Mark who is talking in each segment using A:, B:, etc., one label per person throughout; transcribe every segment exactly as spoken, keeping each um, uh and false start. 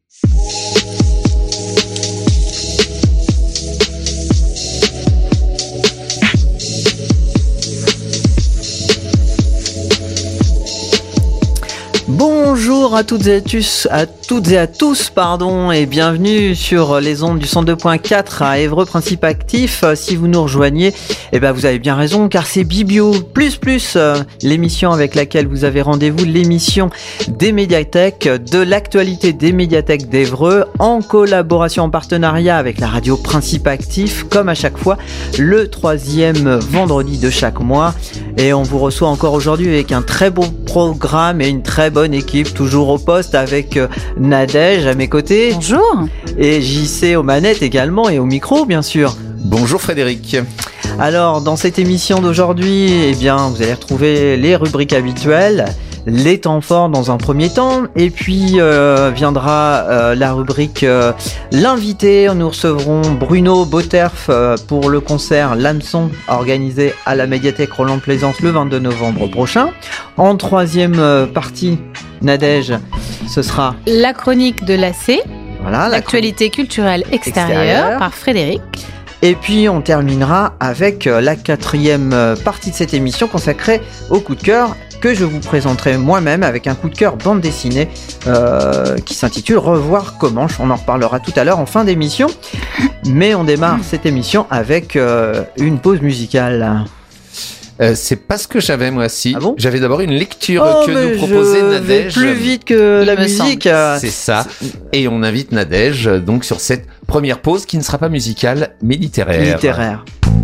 A: Bonjour à toutes et à tous, à toutes et à tous, pardon, et bienvenue sur les ondes du cent deux point quatre à Évreux Principe Actif. Si vous nous rejoignez, eh ben vous avez bien raison, car c'est Bibio plus plus, euh, l'émission avec laquelle vous avez rendez-vous, l'émission des médiathèques, de l'actualité des médiathèques d'Évreux, en collaboration, en partenariat avec la radio Principe Actif, comme à chaque fois, le troisième vendredi de chaque mois. Et on vous reçoit encore aujourd'hui avec un très beau programme et une très bonne équipe, toujours au poste avec Nadège à mes côtés.
B: Bonjour.
A: Et J C aux manettes également et au micro, bien sûr.
C: Bonjour Frédéric.
A: Alors, dans cette émission d'aujourd'hui, eh bien, vous allez retrouver les rubriques habituelles, les temps forts dans un premier temps, et puis euh, viendra euh, la rubrique euh, l'invité. Nous recevrons Bruno Botterf euh, pour le concert L'Hameçon organisé à la médiathèque Roland-Plaisance le vingt-deux novembre prochain. En troisième euh, partie, Nadège, ce sera
B: la chronique de l'A C,
A: voilà,
B: l'actualité
A: la
B: culturelle extérieure,
A: extérieure
B: par Frédéric.
A: Et puis on terminera avec la quatrième partie de cette émission consacrée au coup de cœur que je vous présenterai moi-même avec un coup de cœur bande dessinée euh, qui s'intitule Revoir Comanche. On en reparlera tout à l'heure en fin d'émission. Mais on démarre cette émission avec euh, une pause musicale.
C: Euh, c'est pas ce que j'avais moi aussi.
A: Ah bon ?
C: J'avais d'abord une lecture
A: oh,
C: que nous proposait Nadège.
A: Plus vite que
B: Il
A: la
B: me
A: musique.
B: semble.
C: C'est ça. Et on invite Nadège donc sur cette première pause qui ne sera pas musicale mais littéraire.
A: Littéraire.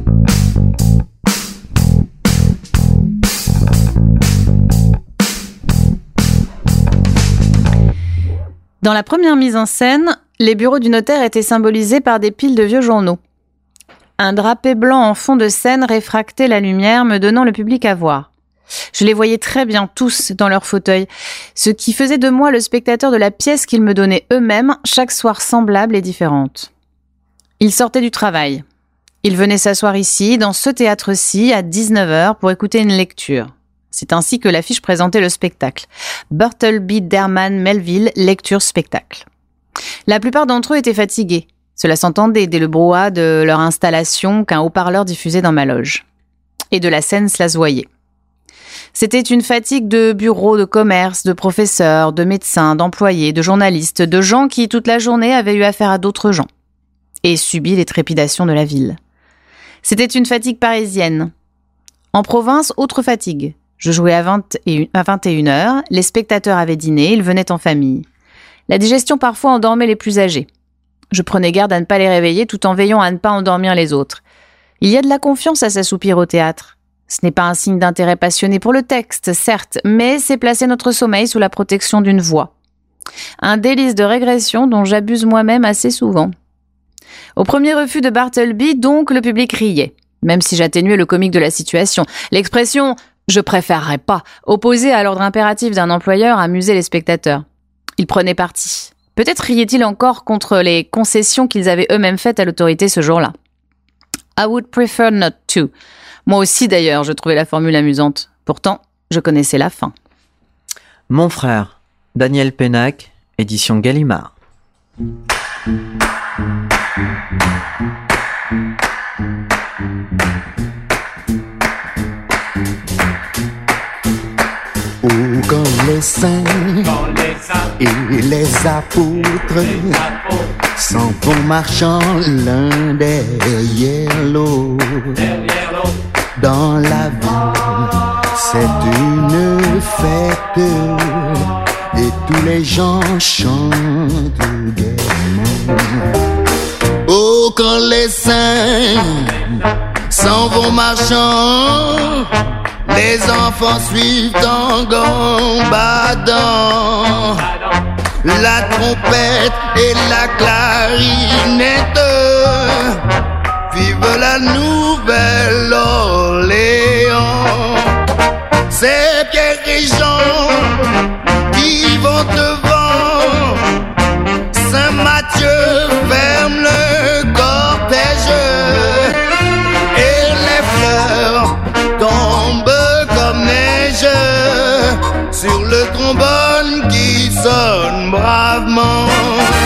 B: Dans la première mise en scène, les bureaux du notaire étaient symbolisés par des piles de vieux journaux. Un drapé blanc en fond de scène réfractait la lumière, me donnant le public à voir. Je les voyais très bien tous dans leurs fauteuils, ce qui faisait de moi le spectateur de la pièce qu'ils me donnaient eux-mêmes, chaque soir semblable et différente. Ils sortaient du travail. Ils venaient s'asseoir ici, dans ce théâtre-ci, à dix-neuf heures, pour écouter une lecture. C'est ainsi que l'affiche présentait le spectacle. Bartleby Derman Melville, lecture-spectacle. La plupart d'entre eux étaient fatigués. Cela s'entendait dès le brouhaha de leur installation qu'un haut-parleur diffusait dans ma loge. Et de la scène, cela se voyait. C'était une fatigue de bureaux, de commerce, de professeurs, de médecins, d'employés, de journalistes, de gens qui, toute la journée, avaient eu affaire à d'autres gens et subi les trépidations de la ville. C'était une fatigue parisienne. En province, autre fatigue. Je jouais à vingt et une heures, les spectateurs avaient dîné, ils venaient en famille. La digestion parfois endormait les plus âgés. Je prenais garde à ne pas les réveiller tout en veillant à ne pas endormir les autres. Il y a de la confiance à s'assoupir au théâtre. Ce n'est pas un signe d'intérêt passionné pour le texte, certes, mais c'est placer notre sommeil sous la protection d'une voix. Un délice de régression dont j'abuse moi-même assez souvent. Au premier refus de Bartleby, donc, le public riait, même si j'atténuais le comique de la situation. L'expression « je préférerais pas » opposée à l'ordre impératif d'un employeur amusait les spectateurs. Ils prenaient parti. Peut-être riaient-ils encore contre les concessions qu'ils avaient eux-mêmes faites à l'autorité ce jour-là. I would prefer not to. Moi aussi, d'ailleurs, je trouvais la formule amusante. Pourtant, je connaissais la fin.
A: Mon frère, Daniel Pénac, édition Gallimard.
D: Oh, quand les saints, quand les saints et les apôtres, les apôtres s'en vont marchant l'un derrière l'autre, derrière l'autre. Dans la vie, c'est une fête et tous les gens chantent gaiement. Oh, quand les saints s'en vont marchant, les enfants suivent en gambadant, la trompette et la clarinette. Vive la Nouvelle-Orléans. C'est Pierre et Jean qui vont devant. Saint-Matthieu ferme le cortège et les fleurs tombent comme neige sur le trombone qui sonne bravement.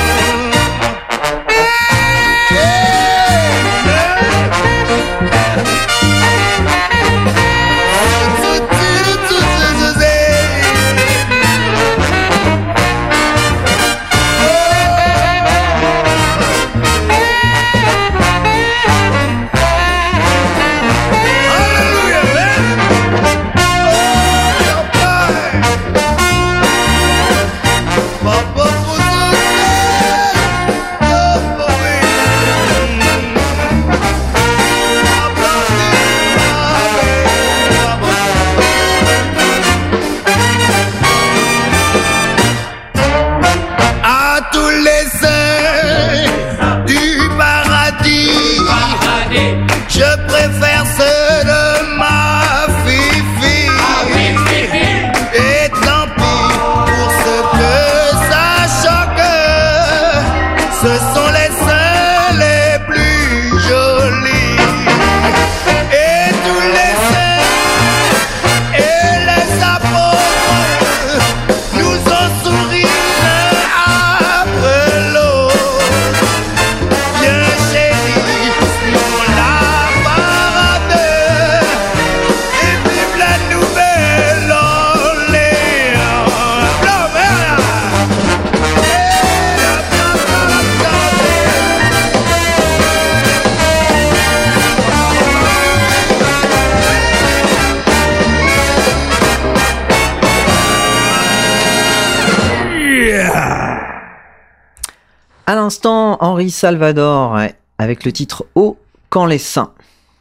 D: tous les saints du paradis. Je préfère ceux de ma fifi. Et tant pis pour ce que ça choque, ce sont les saints les plus jolis. Et tous les saints et les apôtres nous ont souri l'un après l'autre. Bien chéris, suivons la parade et vive la nouvelle Orléans. Blanc-Vert. Et hop, hop, hop, hop.
A: À l'instant, Henri Salvador ouais, avec le titre « Haut quand les saints ».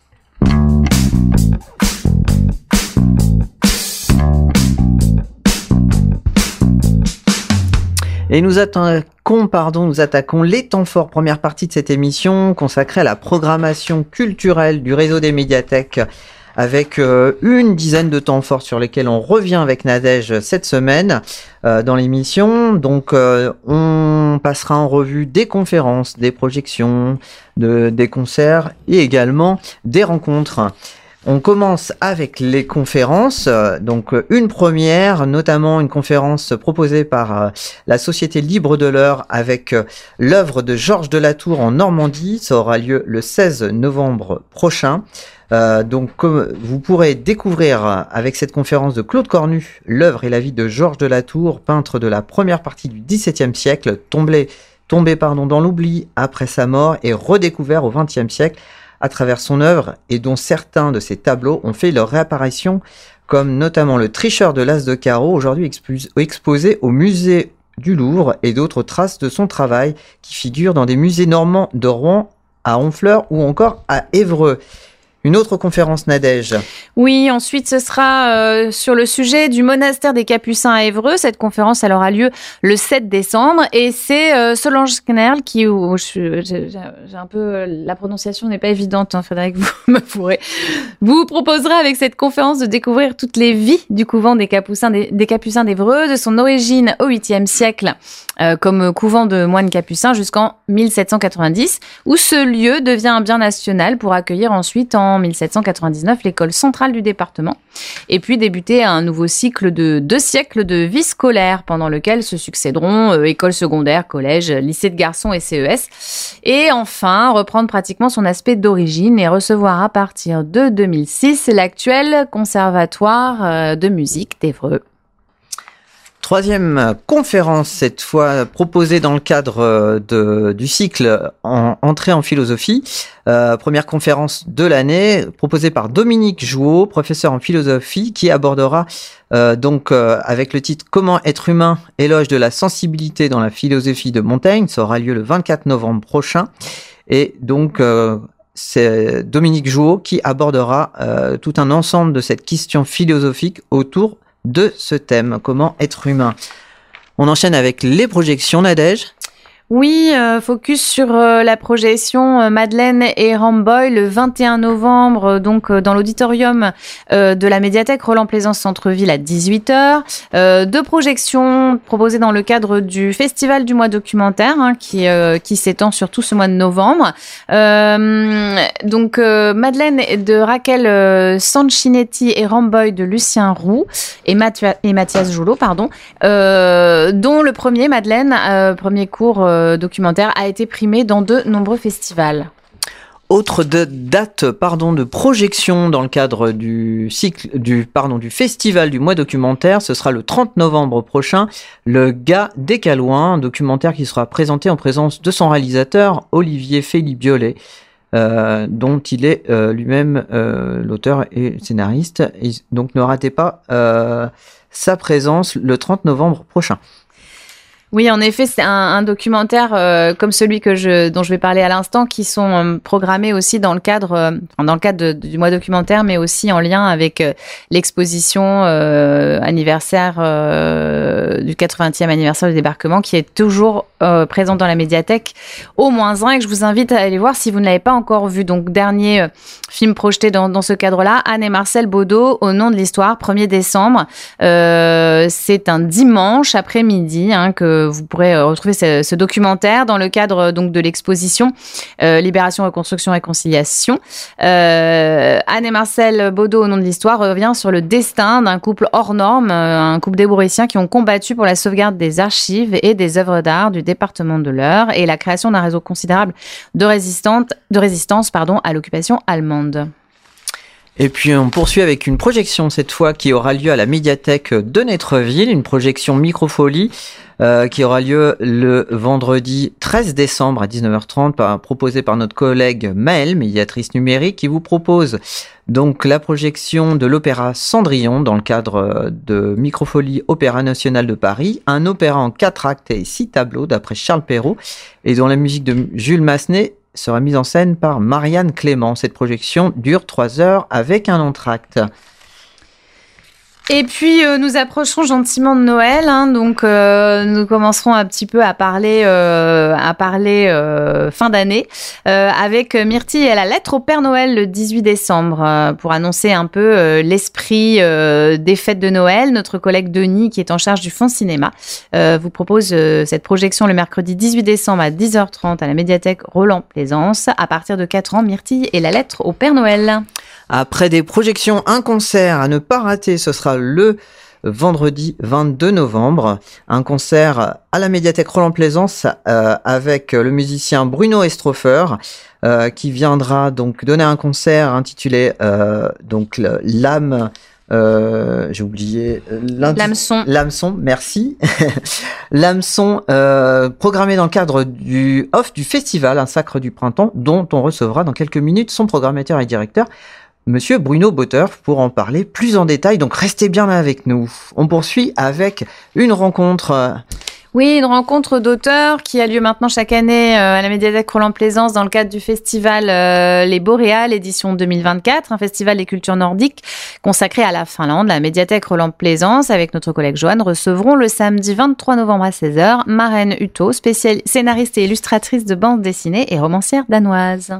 A: Et nous attaquons, pardon, nous attaquons les temps forts, première partie de cette émission consacrée à la programmation culturelle du réseau des médiathèques avec euh, une dizaine de temps forts sur lesquels on revient avec Nadège cette semaine euh, dans l'émission. Donc euh, on passera en revue des conférences, des projections, de, des concerts et également des rencontres. On commence avec les conférences, donc une première, notamment une conférence proposée par la Société Libre de l'Eure avec l'œuvre de Georges de la Tour en Normandie. Ça aura lieu le seize novembre prochain. Euh, donc comme vous pourrez découvrir avec cette conférence de Claude Cornu l'œuvre et la vie de Georges de la Tour, peintre de la première partie du dix-septième siècle, tombé, tombé pardon, dans l'oubli après sa mort et redécouvert au vingtième siècle à travers son œuvre et dont certains de ses tableaux ont fait leur réapparition, comme notamment le Tricheur de l'As de carreau, aujourd'hui expu- exposé au musée du Louvre, et d'autres traces de son travail qui figurent dans des musées normands de Rouen, à Honfleur ou encore à Évreux. Une autre conférence, Nadège.
B: Oui, ensuite ce sera euh, sur le sujet du monastère des Capucins à Évreux. Cette conférence, elle aura lieu le sept décembre et c'est euh, Solange Knerl qui, oh, je, j'ai, j'ai un peu, la prononciation n'est pas évidente, hein, Frédéric, vous m'avouerez. Vous proposera avec cette conférence de découvrir toutes les vies du couvent des Capucins, des, des Capucins d'Évreux, de son origine au huitième siècle euh, comme couvent de moines capucins jusqu'en mille sept cent quatre-vingt-dix, où ce lieu devient un bien national pour accueillir ensuite en mille sept cent quatre-vingt-dix-neuf l'école centrale du département, et puis débuter un nouveau cycle de deux siècles de vie scolaire pendant lequel se succéderont euh, école secondaire, collège, lycée de garçons et C E S, et enfin reprendre pratiquement son aspect d'origine et recevoir à partir de deux mille six l'actuel conservatoire euh, de musique d'Évreux.
A: Troisième conférence, cette fois proposée dans le cadre de, du cycle en entrée en philosophie. Euh, première conférence de l'année, proposée par Dominique Jouot, professeur en philosophie, qui abordera euh, donc euh, avec le titre « Comment être humain, éloge de la sensibilité dans la philosophie de Montaigne ». Ça aura lieu le vingt-quatre novembre prochain. Et donc, euh, c'est Dominique Jouot qui abordera euh, tout un ensemble de cette question philosophique autour de ce thème, comment être humain. On enchaîne avec les projections, Nadège.
B: Oui, euh, focus sur euh, la projection euh, Madeleine et Ramboy le vingt et un novembre, euh, donc euh, dans l'auditorium euh, de la médiathèque Roland-Plaisance Centre-Ville à dix-huit heures. Euh, deux projections proposées dans le cadre du festival du mois documentaire, hein, qui euh, qui s'étend sur tout ce mois de novembre. Euh, donc euh, Madeleine de Raquel euh, Sanchinetti et Ramboy de Lucien Roux et, Mathieu, et Mathias Joulot, pardon, euh, dont le premier Madeleine, euh, premier cours euh, documentaire, a été primé dans de nombreux festivals.
A: Autre de, date pardon, de projection dans le cadre du cycle du pardon du festival du mois documentaire, ce sera le trente novembre prochain, le Gars des Calouins, un documentaire qui sera présenté en présence de son réalisateur Olivier Félibiolet, euh, dont il est euh, lui-même euh, l'auteur et scénariste. Et donc ne ratez pas euh, sa présence le trente novembre prochain.
B: Oui, en effet, c'est un, un documentaire euh, comme celui que je, dont je vais parler à l'instant, qui sont euh, programmés aussi dans le cadre, euh, dans le cadre de, du mois documentaire, mais aussi en lien avec euh, l'exposition euh, anniversaire euh, du quatre-vingtième anniversaire du débarquement, qui est toujours euh, présente dans la médiathèque au moins un, et que je vous invite à aller voir si vous ne l'avez pas encore vu. Donc, dernier euh, film projeté dans, dans ce cadre-là, Anne et Marcel Baudot, Au nom de l'histoire, premier décembre. Euh, c'est un dimanche après-midi hein, que vous pourrez retrouver ce, ce documentaire dans le cadre donc de l'exposition euh, Libération, Reconstruction, Réconciliation. Euh, Anne et Marcel Baudot, Au nom de l'histoire, revient sur le destin d'un couple hors norme, euh, un couple d'Hébraïciens qui ont combattu pour la sauvegarde des archives et des œuvres d'art du département de l'Eure et la création d'un réseau considérable de résistance, de résistance pardon, à l'occupation allemande.
A: Et puis on poursuit avec une projection cette fois qui aura lieu à la médiathèque de Netreville, une projection microfolie euh, qui aura lieu le vendredi treize décembre à dix-neuf heures trente, par, proposée par notre collègue Maëlle, médiatrice numérique, qui vous propose donc la projection de l'opéra Cendrillon dans le cadre de Microfolie Opéra National de Paris, un opéra en quatre actes et six tableaux d'après Charles Perrault et dont la musique de Jules Massenet sera mise en scène par Marianne Clément. Cette projection dure trois heures avec un entracte.
B: Et puis, euh, nous approcherons gentiment de Noël, hein, donc euh, nous commencerons un petit peu à parler, euh, à parler euh, fin d'année euh, avec Myrtille et la lettre au Père Noël le dix-huit décembre euh, pour annoncer un peu euh, l'esprit euh, des fêtes de Noël. Notre collègue Denis, qui est en charge du Fonds Cinéma, euh, vous propose euh, cette projection le mercredi dix-huit décembre à dix heures trente à la médiathèque Roland-Plaisance. À partir de quatre ans, Myrtille et la lettre au Père Noël.
A: Après des projections, un concert à ne pas rater, ce sera le vendredi vingt-deux novembre. Un concert à la médiathèque Roland-Plaisance euh, avec le musicien Bruno Estrofer euh, qui viendra donc donner un concert intitulé euh, donc l'âme. Euh, j'ai oublié
B: l'hameçon.
A: L'hameçon, merci. L'hameçon euh, programmé dans le cadre du off du festival Un Sacre du Printemps, dont on recevra dans quelques minutes son programmateur et directeur, Monsieur Bruno Botterf, pour en parler plus en détail. Donc restez bien là avec nous. On poursuit avec une rencontre.
B: Oui, une rencontre d'auteurs qui a lieu maintenant chaque année euh, à la médiathèque Roland-Plaisance dans le cadre du festival euh, Les Boréales, édition deux mille vingt-quatre, un festival des cultures nordiques consacré à la Finlande. La médiathèque Roland-Plaisance, avec notre collègue Joanne, recevront le samedi vingt-trois novembre à seize heures Maren Hutto, spécial... scénariste et illustratrice de bande dessinée et romancière danoise.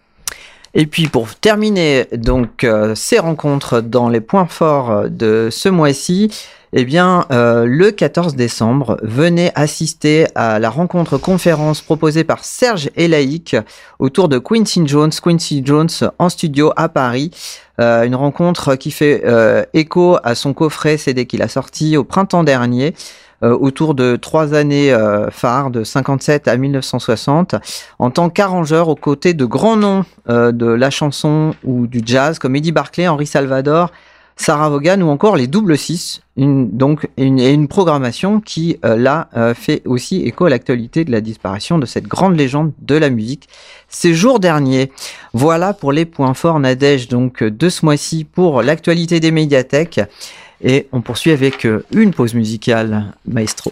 A: Et puis pour terminer donc euh, ces rencontres dans les points forts de ce mois-ci, eh bien euh, le quatorze décembre, venez assister à la rencontre conférence proposée par Serge Elaïc autour de Quincy Jones, Quincy Jones en studio à Paris. Euh, une rencontre qui fait euh, écho à son coffret C D qu'il a sorti au printemps dernier. Euh, autour de trois années euh, phares, de cinquante-sept à mille neuf cent soixante, en tant qu'arrangeur aux côtés de grands noms euh, de la chanson ou du jazz, comme Eddie Barclay, Henri Salvador, Sarah Vaughan ou encore les Double Six, une, donc une, une programmation qui, euh, là, euh, fait aussi écho à l'actualité de la disparition de cette grande légende de la musique ces jours derniers. Voilà pour les points forts, Nadège, donc, de ce mois-ci pour l'actualité des médiathèques. Et on poursuit avec une pause musicale, maestro.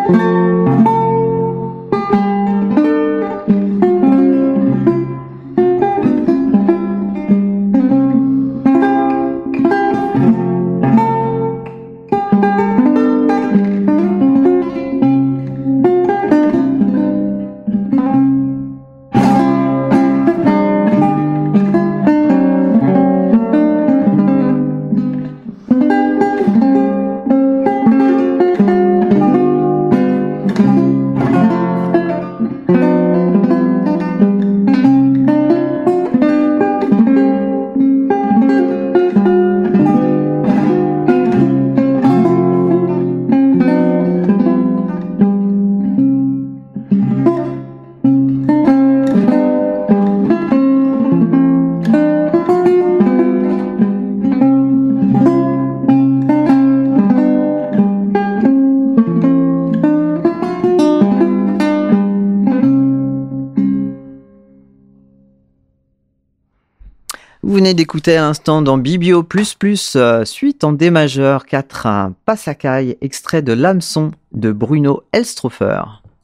A: Vous venez d'écouter à l'instant dans Bibio plus plus, euh, suite en D majeur quatre, un Passacaille, extrait de l'hameçon de Bruno Elstroffer.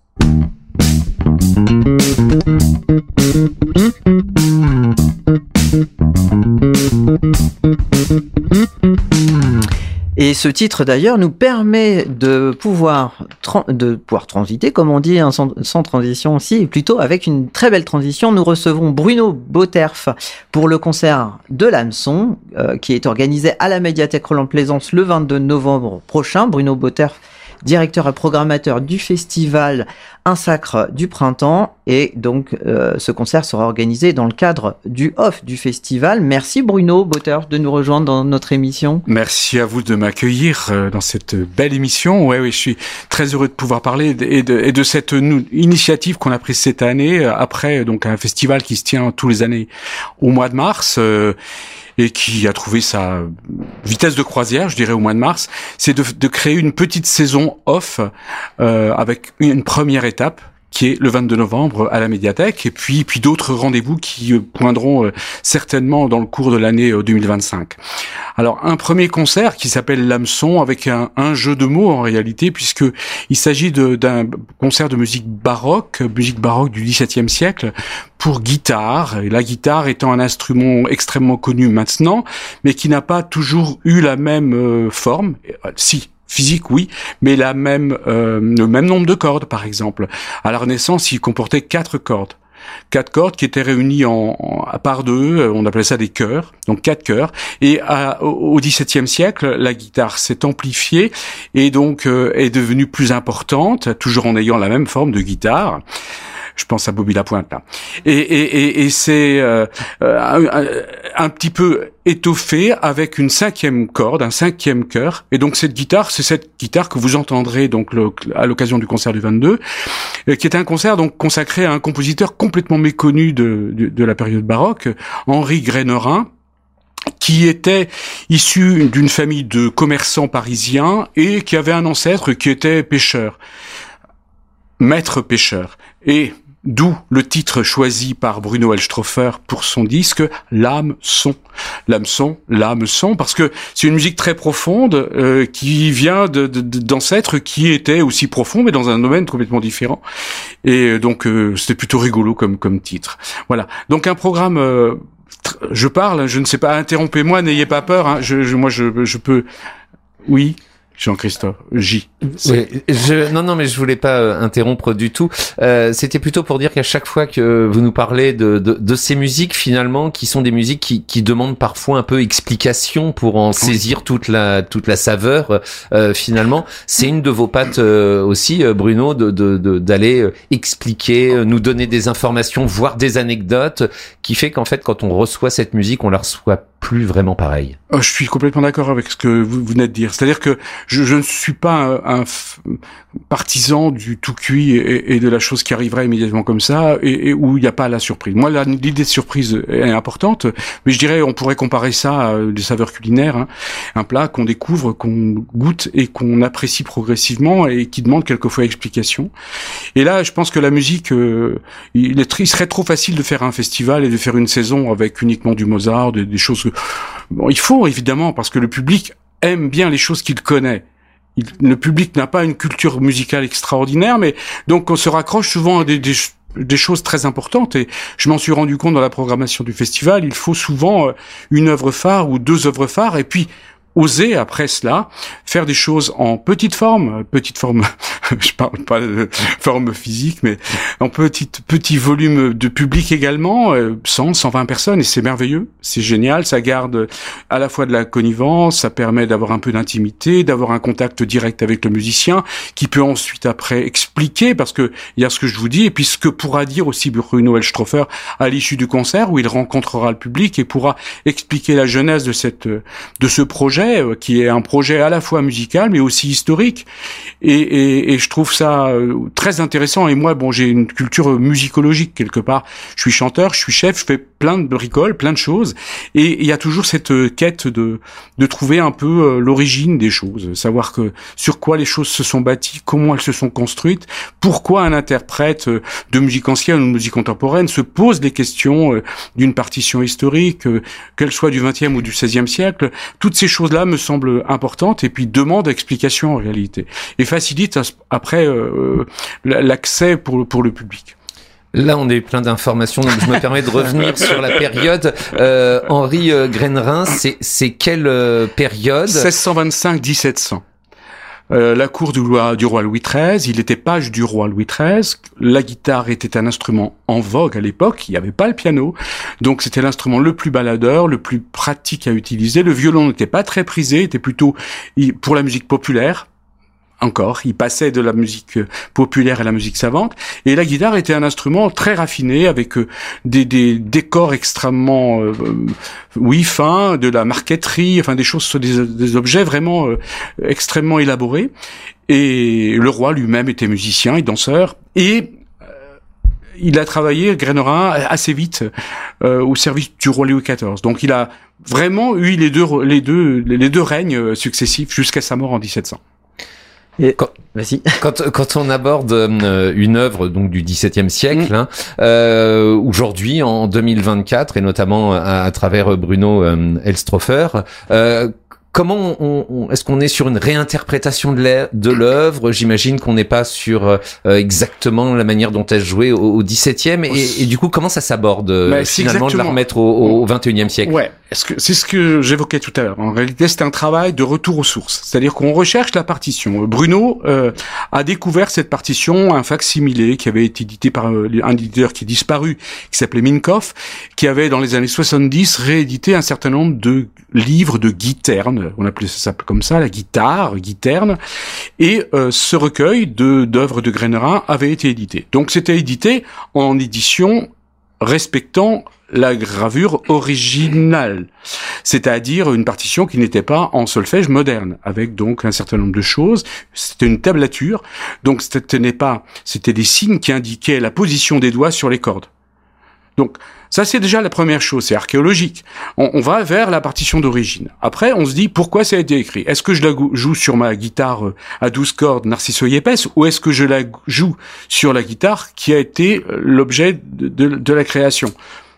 A: Et ce titre d'ailleurs nous permet de pouvoir, tra- de pouvoir transiter, comme on dit, hein, sans, sans transition aussi, et plutôt avec une très belle transition. Nous recevons Bruno Botterf pour le concert de l'hameçon, euh, qui est organisé à la médiathèque Roland-Plaisance le vingt-deux novembre prochain. Bruno Botterf, directeur et programmateur du festival Un Sacre du Printemps, et donc euh, ce concert sera organisé dans le cadre du off du festival. Merci Bruno Botterf de nous rejoindre dans notre émission.
E: Merci à vous de m'accueillir euh, dans cette belle émission. Ouais, oui, je suis très heureux de pouvoir parler de, et, de, et de cette nou, initiative qu'on a prise cette année après donc un festival qui se tient tous les années au mois de mars. Euh, et qui a trouvé sa vitesse de croisière, je dirais, au mois de mars, c'est de, de créer une petite saison off euh, avec une première étape qui est le vingt-deux novembre à la médiathèque, et puis puis d'autres rendez-vous qui poindront euh, certainement dans le cours de l'année euh, deux mille vingt-cinq. Alors un premier concert qui s'appelle l'hameçon, avec un, un jeu de mots en réalité, puisque il s'agit de, d'un concert de musique baroque, musique baroque du dix-septième siècle, pour guitare, et la guitare étant un instrument extrêmement connu maintenant, mais qui n'a pas toujours eu la même euh, forme, euh, si, physique, oui, mais la même, euh, le même nombre de cordes, par exemple. À la Renaissance, il comportait quatre cordes. Quatre cordes qui étaient réunies en, en à part deux, on appelait ça des chœurs, donc quatre chœurs. Et à, au dix-septième siècle, la guitare s'est amplifiée et donc euh, est devenue plus importante, toujours en ayant la même forme de guitare. Je pense à Bobby Lapointe là. Et, et, et, et c'est euh, un, un, un petit peu étoffé avec une cinquième corde, un cinquième chœur. Et donc cette guitare, c'est cette guitare que vous entendrez donc le, à l'occasion du concert du vingt-deux, euh, qui est un concert donc consacré à un compositeur complètement méconnu de, de, de la période baroque, Henri Grainerin, qui était issu d'une famille de commerçants parisiens et qui avait un ancêtre qui était pêcheur, maître pêcheur. Et d'où le titre choisi par Bruno Elstroffer pour son disque, l'hameçon. L'hameçon, l'hameçon, parce que c'est une musique très profonde euh, qui vient de, de, d'ancêtres qui étaient aussi profonds, mais dans un domaine complètement différent. Et donc euh, c'était plutôt rigolo comme comme titre. Voilà. Donc un programme. Euh, tr- je parle, je ne sais pas. Interrompez-moi, n'ayez pas peur. Hein, je, je, moi, je, je peux. Oui. Jean-Christophe, J.
C: Oui, je, non, non, mais je voulais pas euh, interrompre du tout. Euh, c'était plutôt pour dire qu'à chaque fois que vous nous parlez de, de, de ces musiques, finalement, qui sont des musiques qui, qui demandent parfois un peu explication pour en saisir toute la, toute la saveur, euh, finalement, c'est une de vos pattes euh, aussi, euh, Bruno, de, de, de, d'aller euh, expliquer, euh, nous donner des informations, voire des anecdotes, qui fait qu'en fait, quand on reçoit cette musique, on la reçoit plus vraiment pareil.
E: Oh, je suis complètement d'accord avec ce que vous venez de dire. C'est-à-dire que je, je ne suis pas un, un f- partisan du tout cuit et, et de la chose qui arriverait immédiatement comme ça, et, et où il n'y a pas la surprise. Moi, la, l'idée de surprise est importante, mais je dirais on pourrait comparer ça à des saveurs culinaires, hein. Un plat qu'on découvre, qu'on goûte et qu'on apprécie progressivement et qui demande quelquefois explication. Et là, je pense que la musique, euh, il, est, il serait trop facile de faire un festival et de faire une saison avec uniquement du Mozart, des, des choses. Bon, il faut évidemment parce que le public aime bien les choses qu'il connaît. il, le public n'a pas une culture musicale extraordinaire, mais donc on se raccroche souvent à des, des des choses très importantes, et je m'en suis rendu compte dans la programmation du festival. Il faut souvent une œuvre phare ou deux œuvres phares, et puis oser après cela faire des choses en petite forme, petite forme, je parle pas de forme physique, mais en petite petit volume de public également, cent, cent vingt personnes, et c'est merveilleux, c'est génial, ça garde à la fois de la connivence, ça permet d'avoir un peu d'intimité, d'avoir un contact direct avec le musicien, qui peut ensuite après expliquer, parce que il y a ce que je vous dis, et puis ce que pourra dire aussi Bruno Elstroffer à l'issue du concert, où il rencontrera le public et pourra expliquer la genèse de cette de ce projet, qui est un projet à la fois musical mais aussi historique, et, et, et je trouve ça très intéressant. Et moi, bon, j'ai une culture musicologique quelque part, je suis chanteur, je suis chef, je fais plein de bricoles, plein de choses, et il y a toujours cette quête de de trouver un peu l'origine des choses, savoir que sur quoi les choses se sont bâties, comment elles se sont construites, pourquoi un interprète de musique ancienne ou de musique contemporaine se pose les questions d'une partition historique, qu'elle soit du vingtième ou du seizième siècle. Toutes ces choses là me semble importante, et puis demande explication en réalité, et facilite après euh, l'accès pour pour le public.
C: Là, on est plein d'informations, donc je me permets de revenir sur la période. Euh, Henri euh, Grennerin, c'est c'est quelle euh, période?
E: seize cent vingt-cinq à dix-sept cents. Euh, la cour du roi, du roi Louis treize, il était page du roi Louis treize, la guitare était un instrument en vogue à l'époque, il n'y avait pas le piano, donc c'était l'instrument le plus baladeur, le plus pratique à utiliser. Le violon n'était pas très prisé, était plutôt pour la musique populaire. Encore, il passait de la musique populaire à la musique savante, et la guitare était un instrument très raffiné, avec des, des décors extrêmement, euh, oui, fins, de la marqueterie, enfin des choses, des, des objets vraiment euh, extrêmement élaborés. Et le roi lui-même était musicien et danseur, et euh, il a travaillé, Grennerin, assez vite euh, au service du roi Louis quatorze. Donc il a vraiment eu les deux, les deux, les deux règnes successifs jusqu'à sa mort en dix-sept cents.
A: Et
C: quand,
A: vas-y.
C: Quand, quand on aborde euh, une œuvre donc du dix-septième siècle, mmh. hein, euh, aujourd'hui en deux mille vingt-quatre, et notamment à, à travers Bruno euh, Elstroffer, euh, comment on, on, est-ce qu'on est sur une réinterprétation de l'œuvre? J'imagine qu'on n'est pas sur euh, exactement la manière dont elle jouait au, au dix-septième, et, et du coup, comment ça s'aborde euh, finalement de la remettre au, au vingt et unième siècle?
E: Ouais, est-ce que c'est ce que j'évoquais tout à l'heure. En réalité, c'est un travail de retour aux sources, c'est-à-dire qu'on recherche la partition. Bruno euh, a découvert cette partition, un fac-similé qui avait été édité par euh, un éditeur qui est disparu, qui s'appelait Minkoff, qui avait dans les années soixante-dix réédité un certain nombre de livres de guiterne. On appelait ça comme ça, la guitare, guiterne, et euh, ce recueil de d'œuvres de Grennerin avait été édité. Donc c'était édité en édition respectant la gravure originale, c'est-à-dire une partition qui n'était pas en solfège moderne, avec donc un certain nombre de choses. C'était une tablature, donc c'était n'est pas, c'était des signes qui indiquaient la position des doigts sur les cordes. Donc ça, c'est déjà la première chose, c'est archéologique. On, on va vers la partition d'origine. Après, on se dit, pourquoi ça a été écrit? Est-ce que je la joue sur ma guitare à douze cordes Narciso Yepes, ou est-ce que je la joue sur la guitare qui a été l'objet de, de, de la création?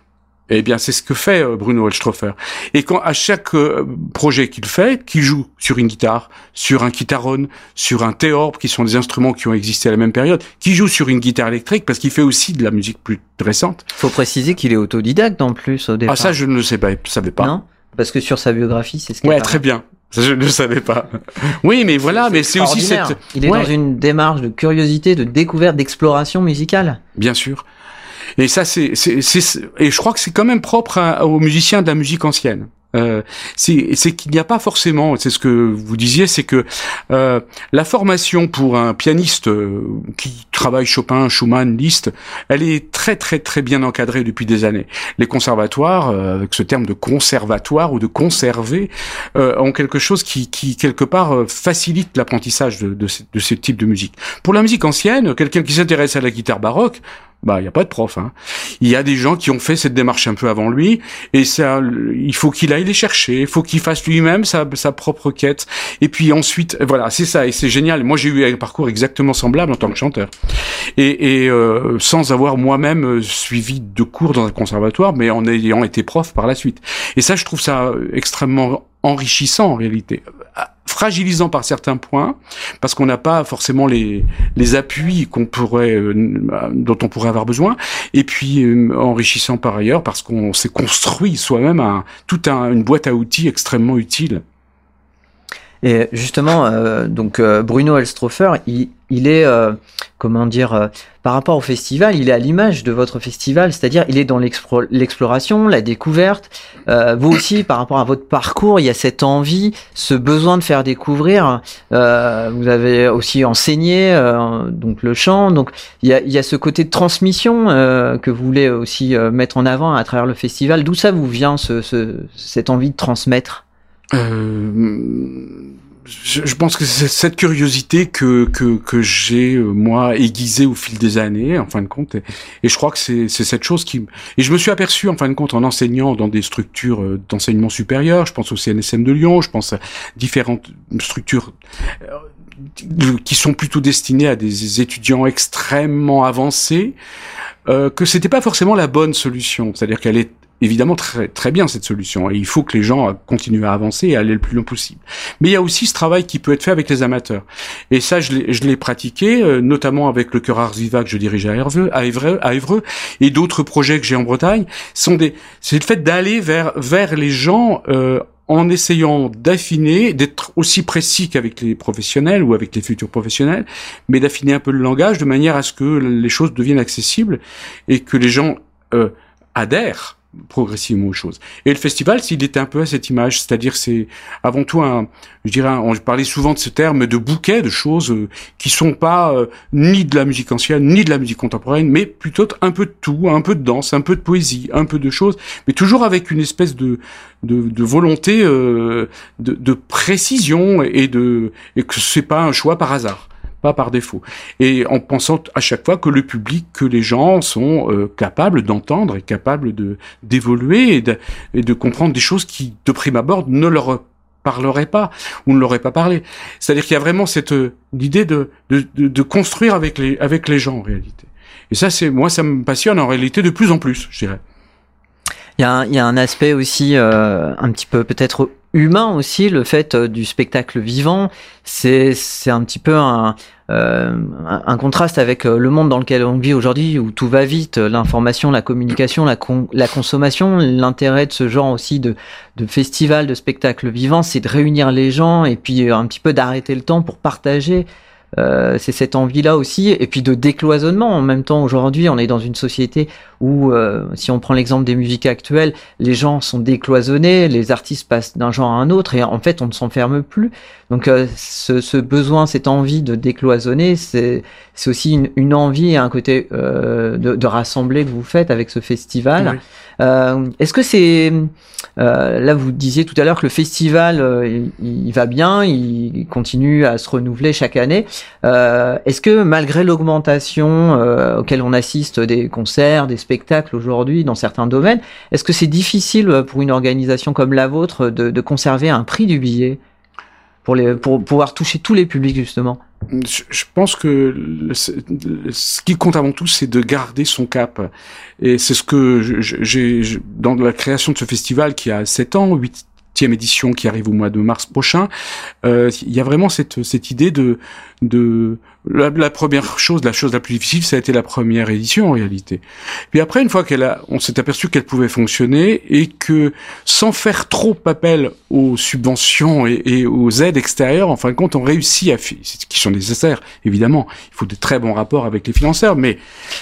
E: Eh bien, c'est ce que fait Bruno Elstroffer. Et quand à chaque euh, projet qu'il fait, qu'il joue sur une guitare, sur un guitarone, sur un théorbe, qui sont des instruments qui ont existé à la même période, qui joue sur une guitare électrique, parce qu'il fait aussi de la musique plus récente.
A: Faut préciser qu'il est autodidacte en plus au départ.
E: Ah, ça, je ne le sais pas, je savais pas.
A: Non, parce que sur sa biographie, c'est ce qu'il
E: Ouais, très bien. Ça, je ne le savais pas. Oui, mais voilà, mais c'est aussi cette...
A: Il est
E: ouais.
A: dans une démarche de curiosité, de découverte, d'exploration musicale.
E: Bien sûr. Et ça, c'est, c'est, c'est, et je crois que c'est quand même propre à, aux musiciens de la musique ancienne. Euh, c'est, c'est qu'il n'y a pas forcément, c'est ce que vous disiez, c'est que euh, la formation pour un pianiste euh, qui travaille Chopin, Schumann, Liszt, elle est très très très bien encadrée depuis des années. Les conservatoires, euh, avec ce terme de conservatoire ou de conserver, euh, ont quelque chose qui, qui quelque part euh, facilite l'apprentissage de, de, de ce type de musique. Pour la musique ancienne, quelqu'un qui s'intéresse à la guitare baroque, bah, il y a pas de prof, hein. Il y a des gens qui ont fait cette démarche un peu avant lui, et ça, il faut qu'il aille les chercher, il faut qu'il fasse lui-même sa, sa propre quête. Et puis ensuite, voilà, c'est ça, et c'est génial. Moi, j'ai eu un parcours exactement semblable en tant que chanteur. Et, et euh, sans avoir moi-même suivi de cours dans un conservatoire, mais en ayant été prof par la suite. Et ça, je trouve ça extrêmement enrichissant, en réalité. fragilisant par certains points, parce qu'on n'a pas forcément les les appuis qu'on pourrait euh, dont on pourrait avoir besoin, et puis euh, enrichissant par ailleurs parce qu'on s'est construit soi-même un, toute un, une boîte à outils extrêmement utile.
A: Et justement, euh, donc euh, Bruno Elstroffer, il, il est, euh, comment dire, euh, par rapport au festival, il est à l'image de votre festival, c'est-à-dire il est dans l'explo- l'exploration, la découverte. Euh, vous aussi, par rapport à votre parcours, il y a cette envie, ce besoin de faire découvrir. Euh, vous avez aussi enseigné euh, donc le chant, donc il y a, il y a ce côté de transmission euh, que vous voulez aussi euh, mettre en avant à travers le festival. D'où ça vous vient, ce, ce, cette envie de transmettre ?
E: Euh, je, je pense que c'est cette curiosité que que que j'ai euh, moi aiguisée au fil des années, en fin de compte, et, et je crois que c'est c'est cette chose qui et je me suis aperçu en fin de compte en enseignant dans des structures euh, d'enseignement supérieur. Je pense au C N S M de Lyon, je pense à différentes structures euh, qui sont plutôt destinées à des étudiants extrêmement avancés, euh, que c'était pas forcément la bonne solution. C'est-à-dire qu'elle est évidemment très très bien cette solution et il faut que les gens continuent à avancer et à aller le plus loin possible. Mais il y a aussi ce travail qui peut être fait avec les amateurs. Et ça, je l'ai, je l'ai pratiqué, euh, notamment avec le Chœur Ars Viva que je dirige à Évreux, à Évreux, à Évreux, et d'autres projets que j'ai en Bretagne. Sont des, c'est le fait d'aller vers vers les gens euh, en essayant d'affiner, d'être aussi précis qu'avec les professionnels ou avec les futurs professionnels, mais d'affiner un peu le langage de manière à ce que les choses deviennent accessibles et que les gens euh, adhèrent progressivement aux choses. Et le festival, s'il était un peu à cette image, c'est-à-dire c'est avant tout un, je dirais, un, on parlait souvent de ce terme de bouquet de choses euh, qui sont pas euh, ni de la musique ancienne, ni de la musique contemporaine, mais plutôt un peu de tout, un peu de danse, un peu de poésie, un peu de choses, mais toujours avec une espèce de de, de volonté euh, de, de précision et de et que c'est pas un choix par hasard. Pas par défaut. Et en pensant à chaque fois que le public, que les gens sont euh, capables d'entendre et capables de d'évoluer et de, et de comprendre des choses qui, de prime abord, ne leur parleraient pas ou ne leur auraient pas parlé. C'est-à-dire qu'il y a vraiment cette euh, l'idée de, de de de construire avec les avec les gens en réalité. Et ça, c'est moi, ça me passionne en réalité de plus en plus, je dirais.
A: Il y a un, il y a un aspect aussi euh, un petit peu peut-être humain aussi, le fait euh, du spectacle vivant. C'est c'est un petit peu un euh, un, un contraste avec euh, le monde dans lequel on vit aujourd'hui, où tout va vite, l'information, la communication, la con, la consommation. L'intérêt de ce genre aussi de de festival, de spectacle vivant, c'est de réunir les gens et puis un petit peu d'arrêter le temps pour partager. Euh, c'est cette envie-là aussi, et puis de décloisonnement. En même temps, aujourd'hui, on est dans une société où, euh, si on prend l'exemple des musiques actuelles, les gens sont décloisonnés, les artistes passent d'un genre à un autre, et en fait, on ne s'enferme plus. Donc, euh, ce, ce besoin, cette envie de décloisonner, c'est, c'est aussi une, une envie et un côté euh, de, de rassembler que vous faites avec ce festival. Oui. Euh, est-ce que c'est... Euh, là, vous disiez tout à l'heure que le festival, euh, il, il va bien, il continue à se renouveler chaque année. Euh, est-ce que malgré l'augmentation euh, auquel on assiste des concerts, des spectacles aujourd'hui dans certains domaines, est-ce que c'est difficile pour une organisation comme la vôtre de, de conserver un prix du billet pour, les, pour pouvoir toucher tous les publics justement ?
E: Je, je pense que le, le, ce qui compte avant tout, c'est de garder son cap. Et c'est ce que j'ai, j'ai dans la création de ce festival qui a sept ans, huitième édition qui arrive au mois de mars prochain. Euh, il y a vraiment cette, cette idée de, de la, la première chose, la chose la plus difficile, ça a été la première édition en réalité. Puis après, une fois qu'elle a, on s'est aperçu qu'elle pouvait fonctionner et que sans faire trop appel aux subventions et, et aux aides extérieures, en fin de compte, on réussit à, qui sont nécessaires évidemment. Il faut de très bons rapports avec les financeurs, mais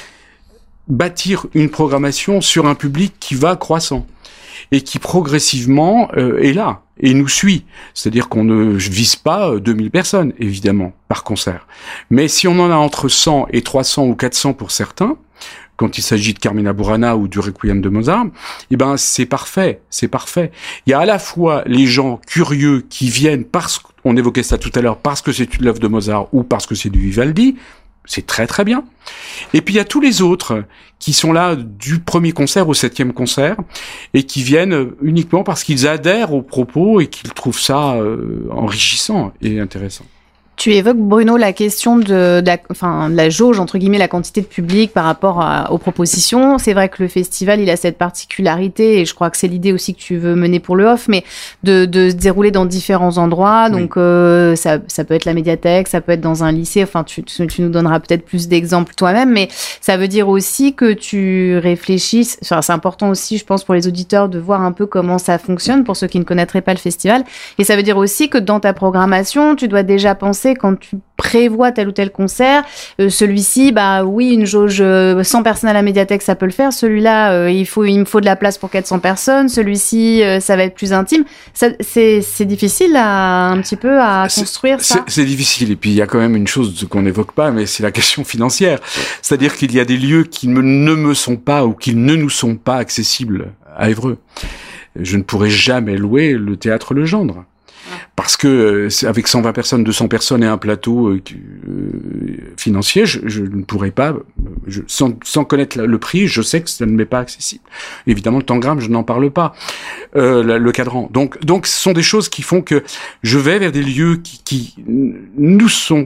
E: bâtir une programmation sur un public qui va croissant et qui progressivement euh, est là et nous suit. C'est-à-dire qu'on ne vise pas deux mille personnes, évidemment, par concert. Mais si on en a entre cent et trois cents ou quatre cents pour certains, quand il s'agit de Carmina Burana ou du Requiem de Mozart, eh ben c'est parfait, c'est parfait. Il y a à la fois les gens curieux qui viennent parce qu'on évoquait ça tout à l'heure, parce que c'est une œuvre de Mozart ou parce que c'est du Vivaldi. C'est très très bien. Et puis il y a tous les autres qui sont là du premier concert au septième concert et qui viennent uniquement parce qu'ils adhèrent aux propos et qu'ils trouvent ça euh, enrichissant et intéressant.
B: Tu évoques, Bruno, la question de, de, la, enfin, de la jauge, entre guillemets, la quantité de public par rapport à, aux propositions. C'est vrai que le festival, il a cette particularité, et je crois que c'est l'idée aussi que tu veux mener pour le off, mais de, de se dérouler dans différents endroits. Oui. Donc, euh, ça, ça peut être la médiathèque, ça peut être dans un lycée. Enfin, tu, tu, tu nous donneras peut-être plus d'exemples toi-même, mais ça veut dire aussi que tu réfléchisses. Enfin, c'est important aussi, je pense, pour les auditeurs de voir un peu comment ça fonctionne, pour ceux qui ne connaîtraient pas le festival. Et ça veut dire aussi que dans ta programmation, tu dois déjà penser quand tu prévois tel ou tel concert, euh, celui-ci, bah oui, une jauge euh, cent personnes à la médiathèque, ça peut le faire. Celui-là, euh, il faut, il me faut de la place pour quatre cents personnes. Celui-ci, euh, ça va être plus intime. Ça, c'est, c'est difficile à, un petit peu à
E: c'est,
B: construire ça.
E: C'est, c'est difficile. Et puis il y a quand même une chose qu'on n'évoque pas, mais c'est la question financière. C'est-à-dire qu'il y a des lieux qui me, ne me sont pas ou qui ne nous sont pas accessibles à Évreux. Je ne pourrais jamais louer le théâtre Legendre. Parce que euh, avec cent vingt personnes, deux cents personnes et un plateau euh, euh, financier, je, je ne pourrais pas, je, sans, sans connaître le prix, je sais que ça ne m'est pas accessible. Évidemment, le tangram, je n'en parle pas. Euh, le, le cadran. Donc, donc, ce sont des choses qui font que je vais vers des lieux qui, qui nous sont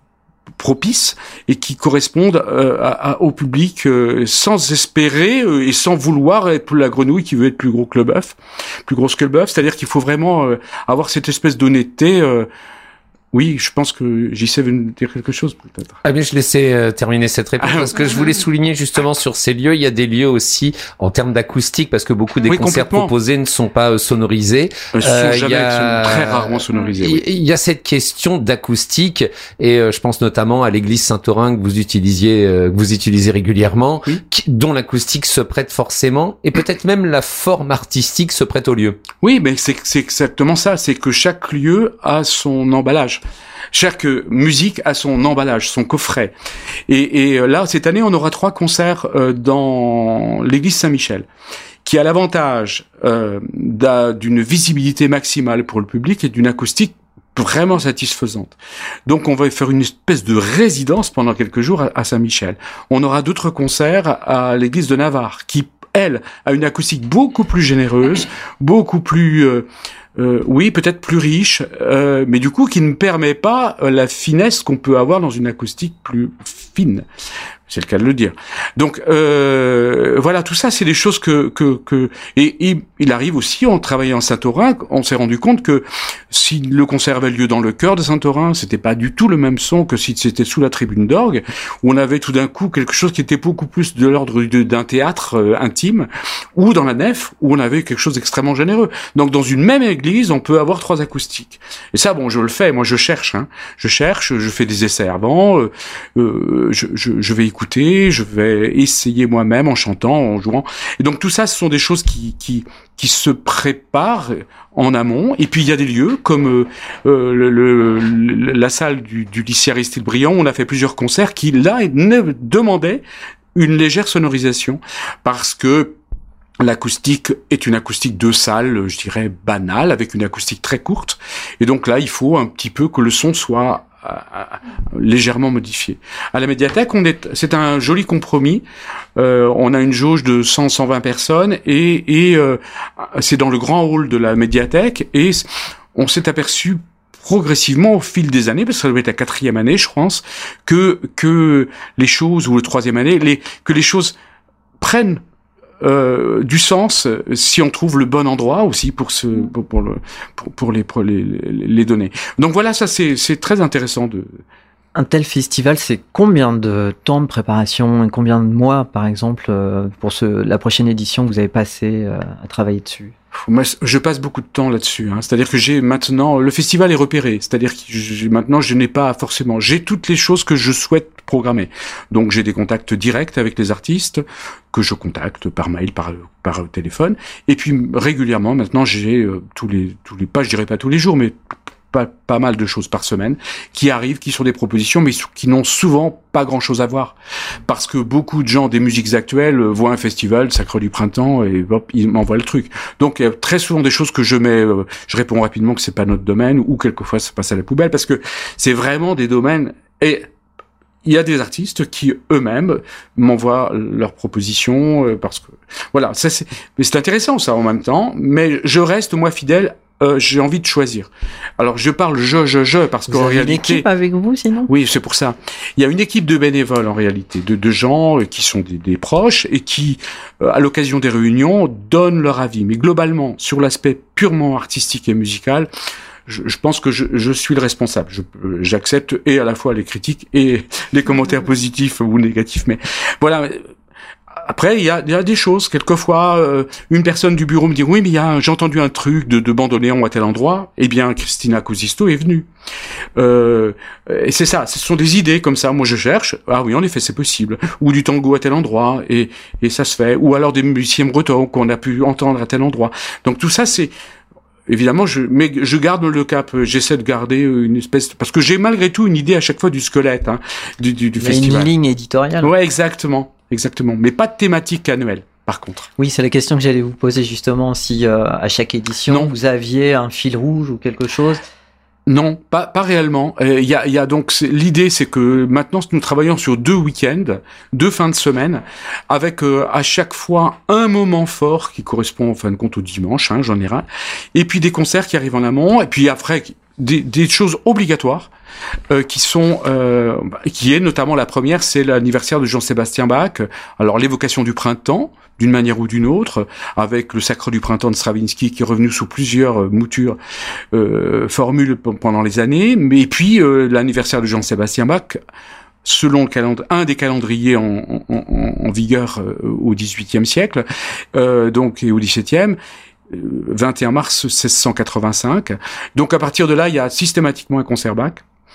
E: propices et qui correspondent euh, à, à, au public euh, sans espérer euh, et sans vouloir être la grenouille qui veut être plus gros que le bœuf, plus grosse que le bœuf. C'est-à-dire qu'il faut vraiment euh, avoir cette espèce d'honnêteté. Euh, Oui, je pense que J C veut nous dire quelque chose, peut-être.
C: Ah bien, je laissais euh, terminer cette réponse
E: ah,
C: parce que je voulais souligner justement sur ces lieux, il y a des lieux aussi en termes d'acoustique parce que beaucoup des
E: oui,
C: concerts proposés ne sont pas euh, sonorisés.
E: Euh, euh, il y a, sont très rarement sonorisés. Il
C: oui. y a cette question d'acoustique et euh, je pense notamment à l'église Saint-Orin que vous utilisiez, euh, que vous utilisez régulièrement, oui. qui, dont l'acoustique se prête forcément et peut-être même la forme artistique se prête au lieu.
E: Oui, mais c'est, c'est exactement ça. C'est que chaque lieu a son emballage. Chaque musique a son emballage, son coffret. Et, et là, cette année, on aura trois concerts euh, dans l'église Saint-Michel, qui a l'avantage euh, d'une visibilité maximale pour le public et d'une acoustique vraiment satisfaisante. Donc, on va faire une espèce de résidence pendant quelques jours à, à Saint-Michel. On aura d'autres concerts à l'église de Navarre, qui, elle, a une acoustique beaucoup plus généreuse, beaucoup plus... Euh, Euh, oui, peut-être plus riche, euh, mais du coup qui ne permet pas euh, la finesse qu'on peut avoir dans une acoustique plus fine. C'est le cas de le dire. Donc euh, voilà, tout ça, c'est des choses que que que et, et il arrive aussi en travaillant en Saint-Orin, on s'est rendu compte que si le concert avait lieu dans le cœur de Saint-Orin, c'était pas du tout le même son que si c'était sous la tribune d'orgue, où on avait tout d'un coup quelque chose qui était beaucoup plus de l'ordre de, d'un théâtre euh, intime, ou dans la nef où on avait quelque chose d'extrêmement généreux. Donc dans une même église, on peut avoir trois acoustiques. Et ça, bon, je le fais. Moi, je cherche. Hein. Je cherche. Je fais des essais avant. Euh, euh, je, je, je vais écouter, je vais essayer moi-même en chantant, en jouant. Et donc tout ça, ce sont des choses qui qui qui se préparent en amont. Et puis il y a des lieux comme euh, le, le, la salle du, du lycée Aristide Briand, où on a fait plusieurs concerts qui là demandaient une légère sonorisation parce que l'acoustique est une acoustique de salle, je dirais banale, avec une acoustique très courte. Et donc là, il faut un petit peu que le son soit légèrement modifié. À la médiathèque, on est, c'est un joli compromis. Euh, on a une jauge de cent à cent vingt personnes et, et euh, c'est dans le grand hall de la médiathèque et on s'est aperçu progressivement au fil des années, parce que ça doit être la quatrième année, je pense, que que les choses ou la troisième année, les que les choses prennent Euh, du sens si on trouve le bon endroit aussi pour ce pour, pour le pour, pour les pour les, les données. Donc voilà, ça c'est c'est très intéressant de.
A: Un tel festival, c'est combien de temps de préparation et combien de mois, par exemple, pour ce la prochaine édition que vous avez passé à travailler dessus?
E: Moi, je passe beaucoup de temps là-dessus. Hein. C'est-à-dire que j'ai maintenant le festival est repéré. C'est-à-dire que je, maintenant je n'ai pas forcément. J'ai toutes les choses que je souhaite programmer. Donc j'ai des contacts directs avec les artistes que je contacte par mail, par par téléphone. Et puis régulièrement maintenant j'ai euh, tous les tous les pas, je dirais pas tous les jours, mais pas pas mal de choses par semaine qui arrivent, qui sont des propositions, mais qui n'ont souvent pas grand-chose à voir, parce que beaucoup de gens des musiques actuelles voient un festival Sacre du Printemps et hop, ils m'envoient le truc. Donc il y a très souvent des choses que je mets, euh, je réponds rapidement que c'est pas notre domaine, ou quelquefois ça passe à la poubelle, parce que c'est vraiment des domaines. Et il y a des artistes qui eux-mêmes m'envoient leurs propositions, euh, parce que voilà, ça c'est, mais c'est intéressant ça en même temps. Mais je reste moi fidèle euh, j'ai envie de choisir. Alors je parle je je je parce
A: Vous
E: qu'en
A: avez
E: réalité,
A: une équipe avec vous sinon?
E: oui, c'est pour ça. Il y a une équipe de bénévoles en réalité, de, de gens qui sont des, des proches et qui, euh, à l'occasion des réunions, donnent leur avis. Mais globalement, sur l'aspect purement artistique et musical, je, je pense que je, je suis le responsable. Je, j'accepte et à la fois les critiques et les commentaires positifs ou négatifs. Mais voilà. Après, il y a, il y a des choses. Quelquefois, euh, une personne du bureau me dit « Oui, mais il y a, j'ai entendu un truc de, de bandoneon à tel endroit. » Eh bien, Christina Cosisto est venue. Euh, et c'est ça. Ce sont des idées comme ça. Moi, je cherche. Ah oui, en effet, c'est possible. Ou du tango à tel endroit. Et, et ça se fait. Ou alors des musiciens bretons qu'on a pu entendre à tel endroit. Donc, tout ça, c'est... Évidemment, je, mais je garde le cap. J'essaie de garder une espèce... Parce que j'ai malgré tout une idée à chaque fois du squelette hein, du, du, du
A: Il y a
E: festival.
A: une ligne éditoriale.
E: Ouais, exactement. Exactement, mais pas de thématique annuelle, par contre.
A: Oui, c'est la question que j'allais vous poser justement, si euh, à chaque édition,
E: Non.
A: vous aviez un fil rouge ou quelque chose.
E: Non, pas pas réellement. Il euh, y a, y a donc c'est, l'idée, c'est que maintenant nous travaillons sur deux week-ends, deux fins de semaine, avec euh, à chaque fois un moment fort qui correspond en fin de compte au dimanche, hein, j'en ai un, et puis des concerts qui arrivent en amont, et puis après des, des choses obligatoires. Euh, qui sont, euh, qui est notamment la première, c'est l'anniversaire de Jean-Sébastien Bach. Alors l'évocation du printemps, d'une manière ou d'une autre, avec le Sacre du printemps de Stravinsky qui est revenu sous plusieurs euh, moutures, euh, formules p- pendant les années. Mais puis euh, l'anniversaire de Jean-Sébastien Bach, selon le calendrier, un des calendriers en, en, en, en vigueur euh, au dix-huitième siècle, euh, donc et au dix-septième. vingt et un mars seize cent quatre-vingt-cinq. Donc à partir de là, il y a systématiquement un concert Bach.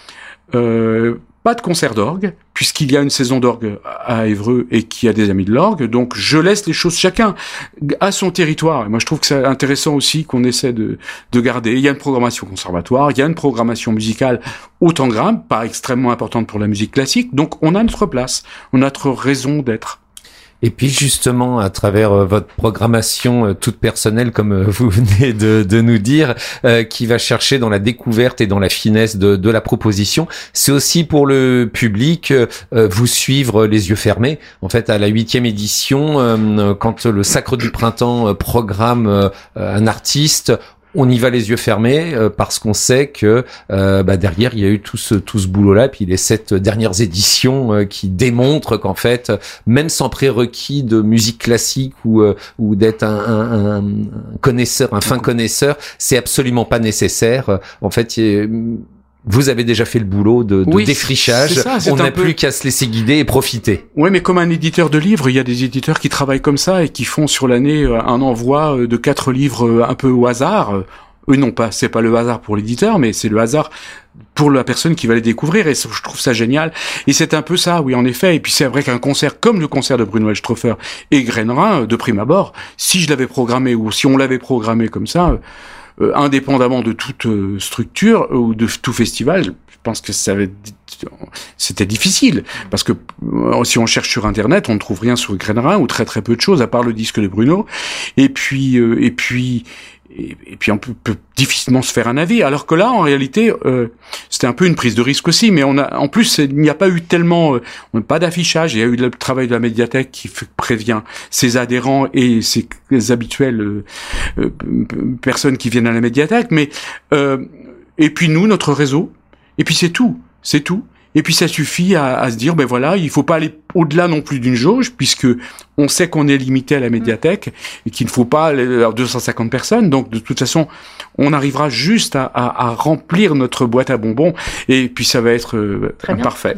E: Euh, pas de concert d'orgue, puisqu'il y a une saison d'orgue à Évreux et qu'il y a des amis de l'orgue. Donc je laisse les choses chacun à son territoire. Et moi je trouve que c'est intéressant aussi qu'on essaie de, de garder. Il y a une programmation conservatoire, il y a une programmation musicale au tangram, pas extrêmement importante pour la musique classique. Donc on a notre place, on a notre raison d'être.
C: Et puis justement, à travers euh, votre programmation euh, toute personnelle, comme euh, vous venez de, de nous dire, euh, qui va chercher dans la découverte et dans la finesse de, de la proposition, c'est aussi pour le public euh, vous suivre les yeux fermés. En fait, à la huitième édition, euh, quand le Sacre du Printemps euh, programme euh, un artiste, on y va les yeux fermés euh, parce qu'on sait que euh, bah, derrière il y a eu tout ce tout ce boulot-là, puis les sept dernières éditions euh, qui démontrent qu'en fait, même sans prérequis de musique classique ou euh, ou d'être un, un, un connaisseur, un fin connaisseur, c'est absolument pas nécessaire. En fait, il y a, vous avez déjà fait le boulot de, de
E: oui,
C: défrichage.
E: C'est ça, c'est
C: on n'a
E: peu...
C: plus qu'à se laisser guider et profiter.
E: Oui, mais comme un éditeur de livres, il y a des éditeurs qui travaillent comme ça et qui font sur l'année un envoi de quatre livres un peu au hasard. Eux non pas, c'est pas le hasard pour l'éditeur, mais c'est le hasard pour la personne qui va les découvrir. Et je trouve ça génial. Et c'est un peu ça, oui, en effet. Et puis c'est vrai qu'un concert comme le concert de Bruno Elströfer et Grainrin, de prime abord, si je l'avais programmé ou si on l'avait programmé comme ça, Euh, indépendamment de toute euh, structure euh, ou de tout festival, je pense que ça avait, c'était difficile parce que euh, si on cherche sur internet, on ne trouve rien sur Grainrin ou très très peu de choses à part le disque de Bruno. Et puis euh, et puis et, et puis on peut, peut difficilement se faire un avis. Alors que là, en réalité, euh, c'était un peu une prise de risque aussi. Mais on a, en plus, il n'y a pas eu tellement, euh, pas d'affichage. Il y a eu le travail de la médiathèque qui f- prévient ses adhérents et ses habituelles euh, euh, personnes qui viennent à la médiathèque. Mais euh, et puis nous, notre réseau. Et puis c'est tout, c'est tout. Et puis ça suffit à, à se dire, ben voilà, il faut pas aller au-delà non plus d'une jauge, puisque on sait qu'on est limité à la médiathèque et qu'il ne faut pas aller à deux cent cinquante personnes. Donc de toute façon, on arrivera juste à, à, à remplir notre boîte à bonbons et puis ça va être euh, parfait.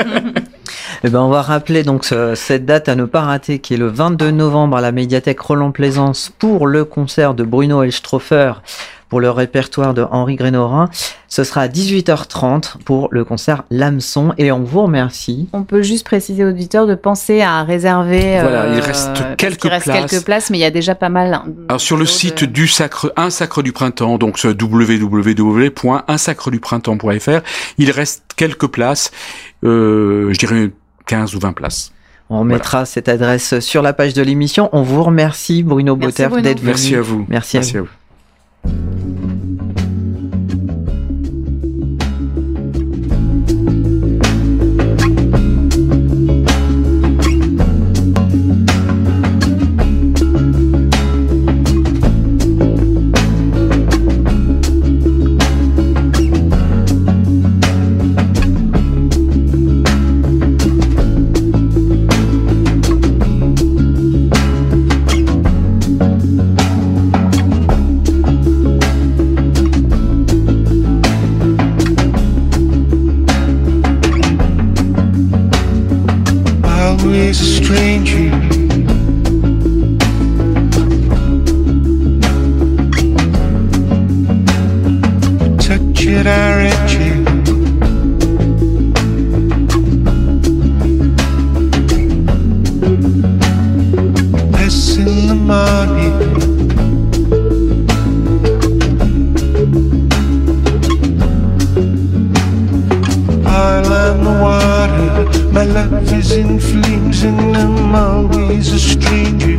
A: Eh ben, on va rappeler donc ce, cette date à ne pas rater, qui est le vingt-deux novembre à la médiathèque Roland Plaisance pour le concert de Bruno Elströfer pour le répertoire de Henri Grainrin. Ce sera à dix-huit heures trente pour le concert L'Hameçon et on vous remercie.
B: On peut juste préciser aux auditeurs de penser à réserver.
E: Voilà,
B: euh,
E: il reste quelques
B: il reste
E: places.
B: quelques places, mais il y a déjà pas mal.
E: Alors sur le site de... du Sacre, Un Sacre du Printemps, donc ce w w w point un sacre du printemps point f r, il reste quelques places, euh, je dirais quinze ou vingt places.
A: On remettra voilà. cette adresse sur la page de l'émission. On vous remercie Bruno Boter d'être venu.
E: Merci à vous.
A: Merci,
E: Merci
A: à
E: vous.
A: vous.
D: always a stranger. Touch it, I read you. Passing the morning. While I'm the water, my love is in flames and I'm always a stranger.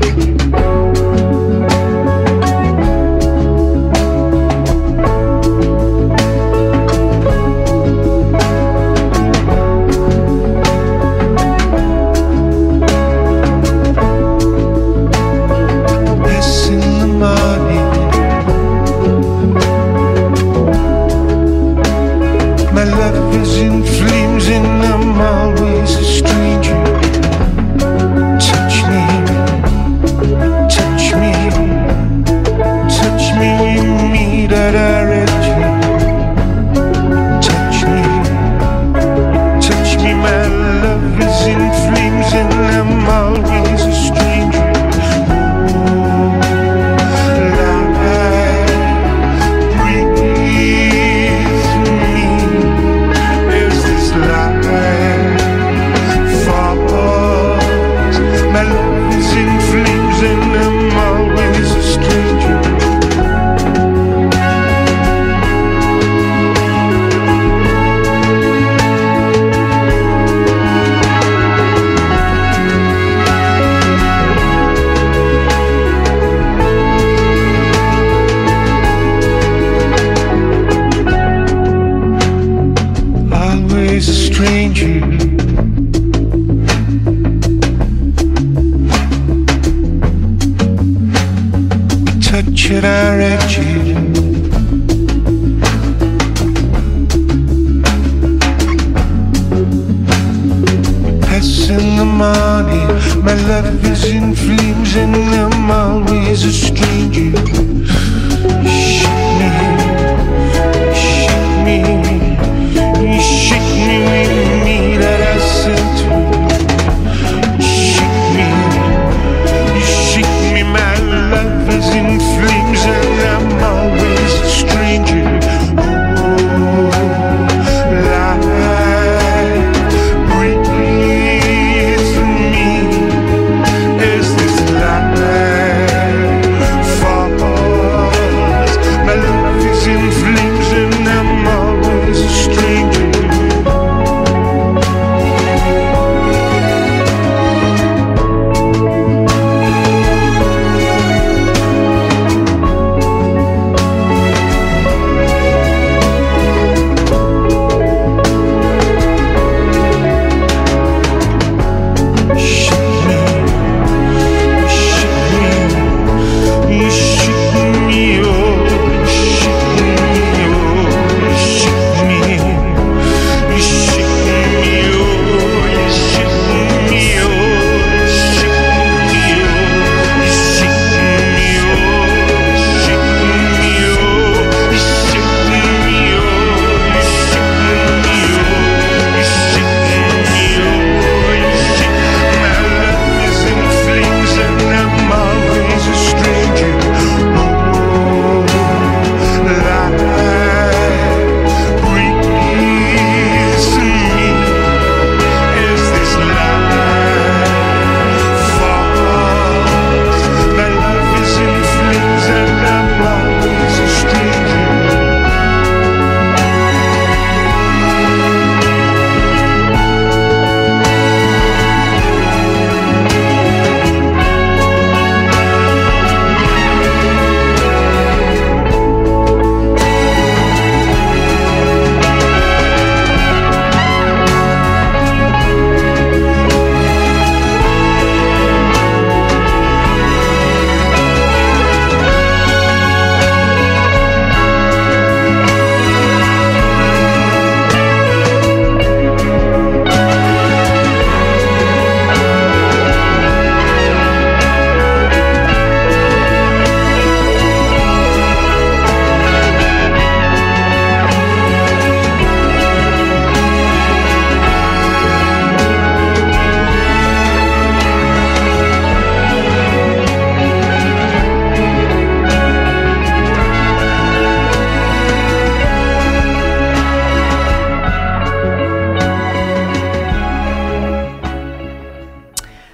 D: In flames and I'm always a stranger.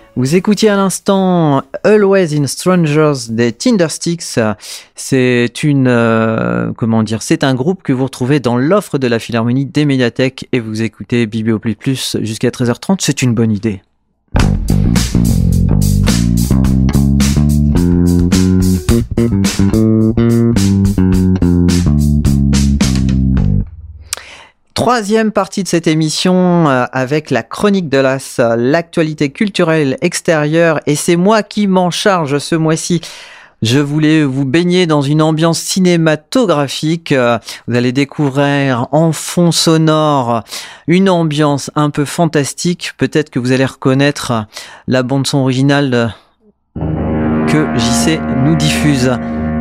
A: Vous écoutiez à l'instant Always in Strangers des Tindersticks. C'est une, euh, comment dire, c'est un groupe que vous retrouvez dans l'offre de la Philharmonie des médiathèques et vous écoutez Biblio Plus Plus jusqu'à treize heures trente. C'est une bonne idée. Troisième partie de cette émission euh, avec la chronique de l'As, euh, l'actualité culturelle extérieure, et c'est moi qui m'en charge ce mois-ci. Je voulais vous baigner dans une ambiance cinématographique. Euh, vous allez découvrir en fond sonore une ambiance un peu fantastique. Peut-être que vous allez reconnaître la bande-son originale que J C nous diffuse.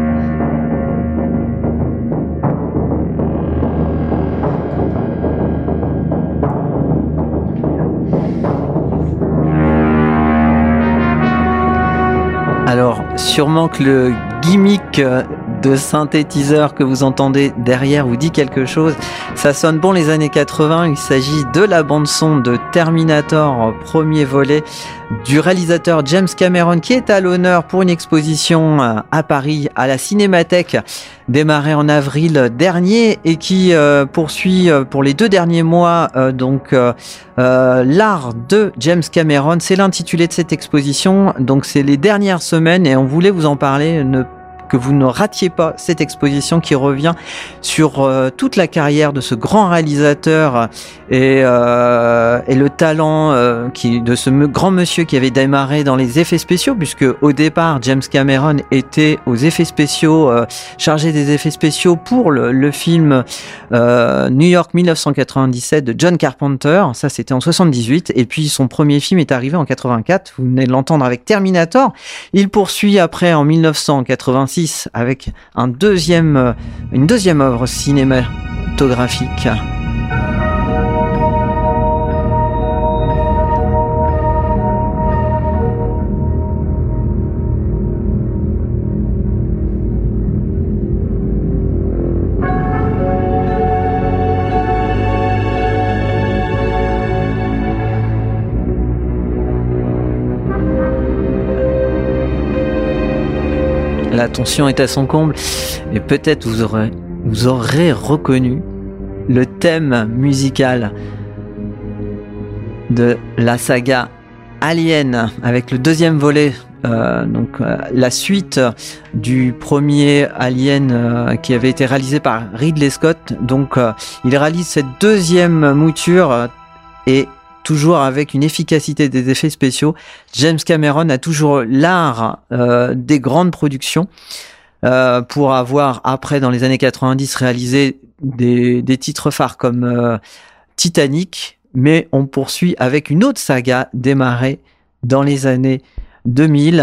A: Alors, sûrement que le gimmick de synthétiseur que vous entendez derrière vous dit quelque chose. Ça sonne bon les années quatre-vingts. Il s'agit de la bande-son de Terminator, premier volet, du réalisateur James Cameron, qui est à l'honneur pour une exposition à Paris, à la Cinémathèque, démarrée en avril dernier et qui euh, poursuit euh, pour les deux derniers mois euh, donc euh, euh, l'art de James Cameron. C'est l'intitulé de cette exposition. Donc c'est les dernières semaines et on voulait vous en parler. Ne que vous ne ratiez pas cette exposition qui revient sur euh, toute la carrière de ce grand réalisateur et, euh, et le talent euh, qui, de ce me, grand monsieur qui avait démarré dans les effets spéciaux, puisque au départ James Cameron était aux effets spéciaux, euh, chargé des effets spéciaux pour le, le film euh, New York dix-neuf cent quatre-vingt-dix-sept de John Carpenter. Ça c'était en soixante-dix-huit, et puis son premier film est arrivé en quatre-vingt-quatre, vous venez de l'entendre avec Terminator. Il poursuit après en dix-neuf cent quatre-vingt-six avec un deuxième, une deuxième œuvre cinématographique. La tension est à son comble et peut-être vous aurez, vous aurez reconnu le thème musical de la saga Alien avec le deuxième volet, euh, donc euh, la suite du premier Alien euh, qui avait été réalisé par Ridley Scott. Donc euh, il réalise cette deuxième mouture euh, et toujours avec une efficacité des effets spéciaux. James Cameron a toujours l'art euh, des grandes productions euh, pour avoir, après, dans les années quatre-vingt-dix, réalisé des, des titres phares comme euh, Titanic, mais on poursuit avec une autre saga démarrée dans les années deux mille.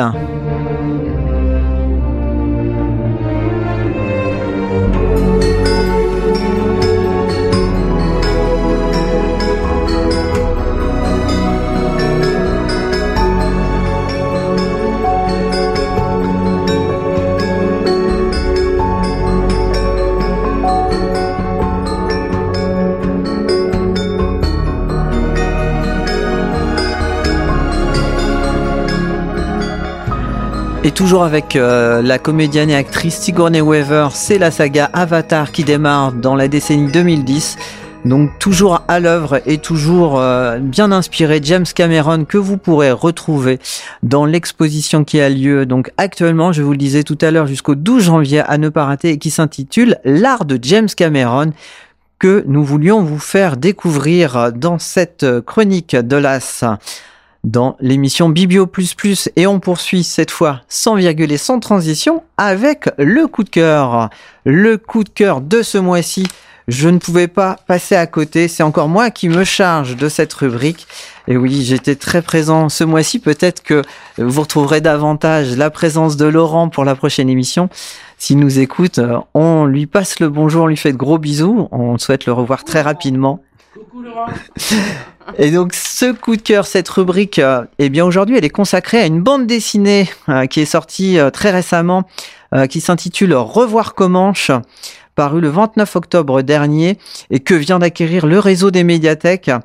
A: Et toujours avec euh, la comédienne et actrice Sigourney Weaver, c'est la saga Avatar qui démarre dans la décennie deux mille dix. Donc toujours à l'œuvre et toujours euh, bien inspiré, James Cameron, que vous pourrez retrouver dans l'exposition qui a lieu donc actuellement, je vous le disais tout à l'heure, jusqu'au douze janvier à ne pas rater, et qui s'intitule L'art de James Cameron, que nous voulions vous faire découvrir dans cette chronique de l'As, dans l'émission Biblio Plus Plus. Et on poursuit cette fois sans virgule et sans transition avec le coup de cœur. Le coup de cœur de ce mois-ci, je ne pouvais pas passer à côté. C'est encore moi qui me charge de cette rubrique. Et oui, j'étais très présent ce mois-ci. Peut-être que vous retrouverez davantage la présence de Laurent pour la prochaine émission. S'il nous écoute, on lui passe le bonjour, on lui fait de gros bisous. On souhaite le revoir très rapidement. Coucou Laurent. Et donc ce coup de cœur, cette rubrique, euh, eh bien aujourd'hui elle est consacrée à une bande dessinée euh, qui est sortie euh, très récemment, euh, qui s'intitule Revoir Comanche, paru le vingt-neuf octobre dernier et que vient d'acquérir le réseau des médiathèques.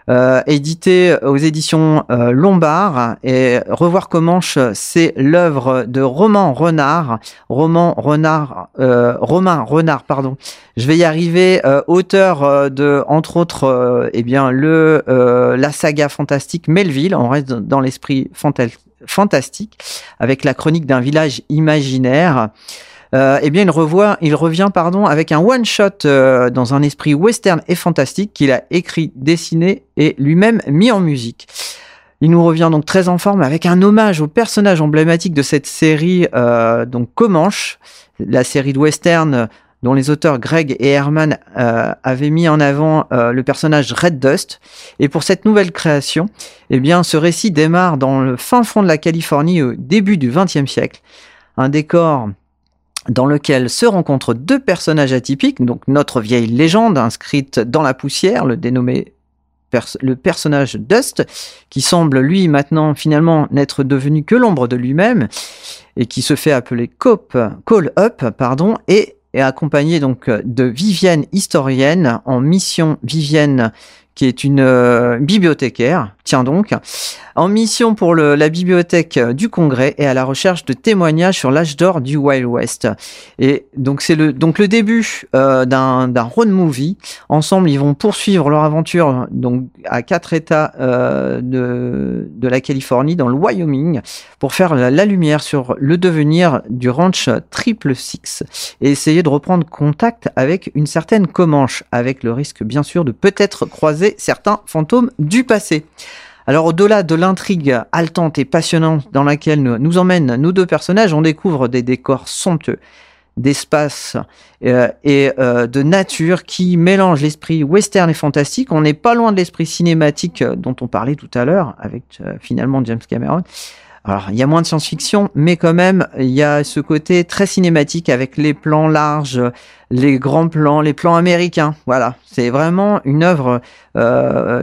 A: euh, édité aux éditions euh, Lombard. Et Revoir Comanche, c'est l'œuvre de Romain Renard, Romain Renard, euh, Romain Renard, pardon. Je vais y arriver, euh, auteur euh, de, entre autres, euh, eh bien le euh, la saga fantastique Melville. On reste dans l'esprit fanta- fantastique avec la chronique d'un village imaginaire. Euh, eh bien, il revoit, il revient, pardon, avec un one-shot euh, dans un esprit western et fantastique qu'il a écrit, dessiné et lui-même mis en musique. Il nous revient donc très en forme avec un hommage au personnage emblématique de cette série, euh, donc Comanche, la série de western dont les auteurs Greg et Herman euh, avaient mis en avant euh, le personnage Red Dust. Et pour cette nouvelle création, eh bien, ce récit démarre dans le fin fond de la Californie au début du vingtième siècle. Un décor dans lequel se rencontrent deux personnages atypiques, donc notre vieille légende inscrite dans la poussière, le dénommé pers- le personnage Dust, qui semble lui maintenant finalement n'être devenu que l'ombre de lui-même, et qui se fait appeler Cop, Call Up, pardon, et est accompagné donc de Vivienne, historienne en mission. Vivienne, qui est une euh, bibliothécaire, tiens donc, en mission pour le, la bibliothèque du Congrès et à la recherche de témoignages sur l'âge d'or du Wild West. Et donc c'est le donc le début euh, d'un d'un road movie. Ensemble, ils vont poursuivre leur aventure donc à quatre États euh, de de la Californie, dans le Wyoming, pour faire la, la lumière sur le devenir du ranch Triple Six et essayer de reprendre contact avec une certaine Comanche, avec le risque bien sûr de peut-être croiser certains fantômes du passé. Alors, au-delà de l'intrigue haletante et passionnante dans laquelle nous, nous emmènent nos deux personnages, on découvre des décors somptueux, d'espace euh, et euh, de nature qui mélangent l'esprit western et fantastique. On n'est pas loin de l'esprit cinématique dont on parlait tout à l'heure avec euh, finalement James Cameron. Alors, il y a moins de science-fiction, mais quand même, il y a ce côté très cinématique avec les plans larges, les grands plans, les plans américains. Voilà, c'est vraiment une œuvre euh,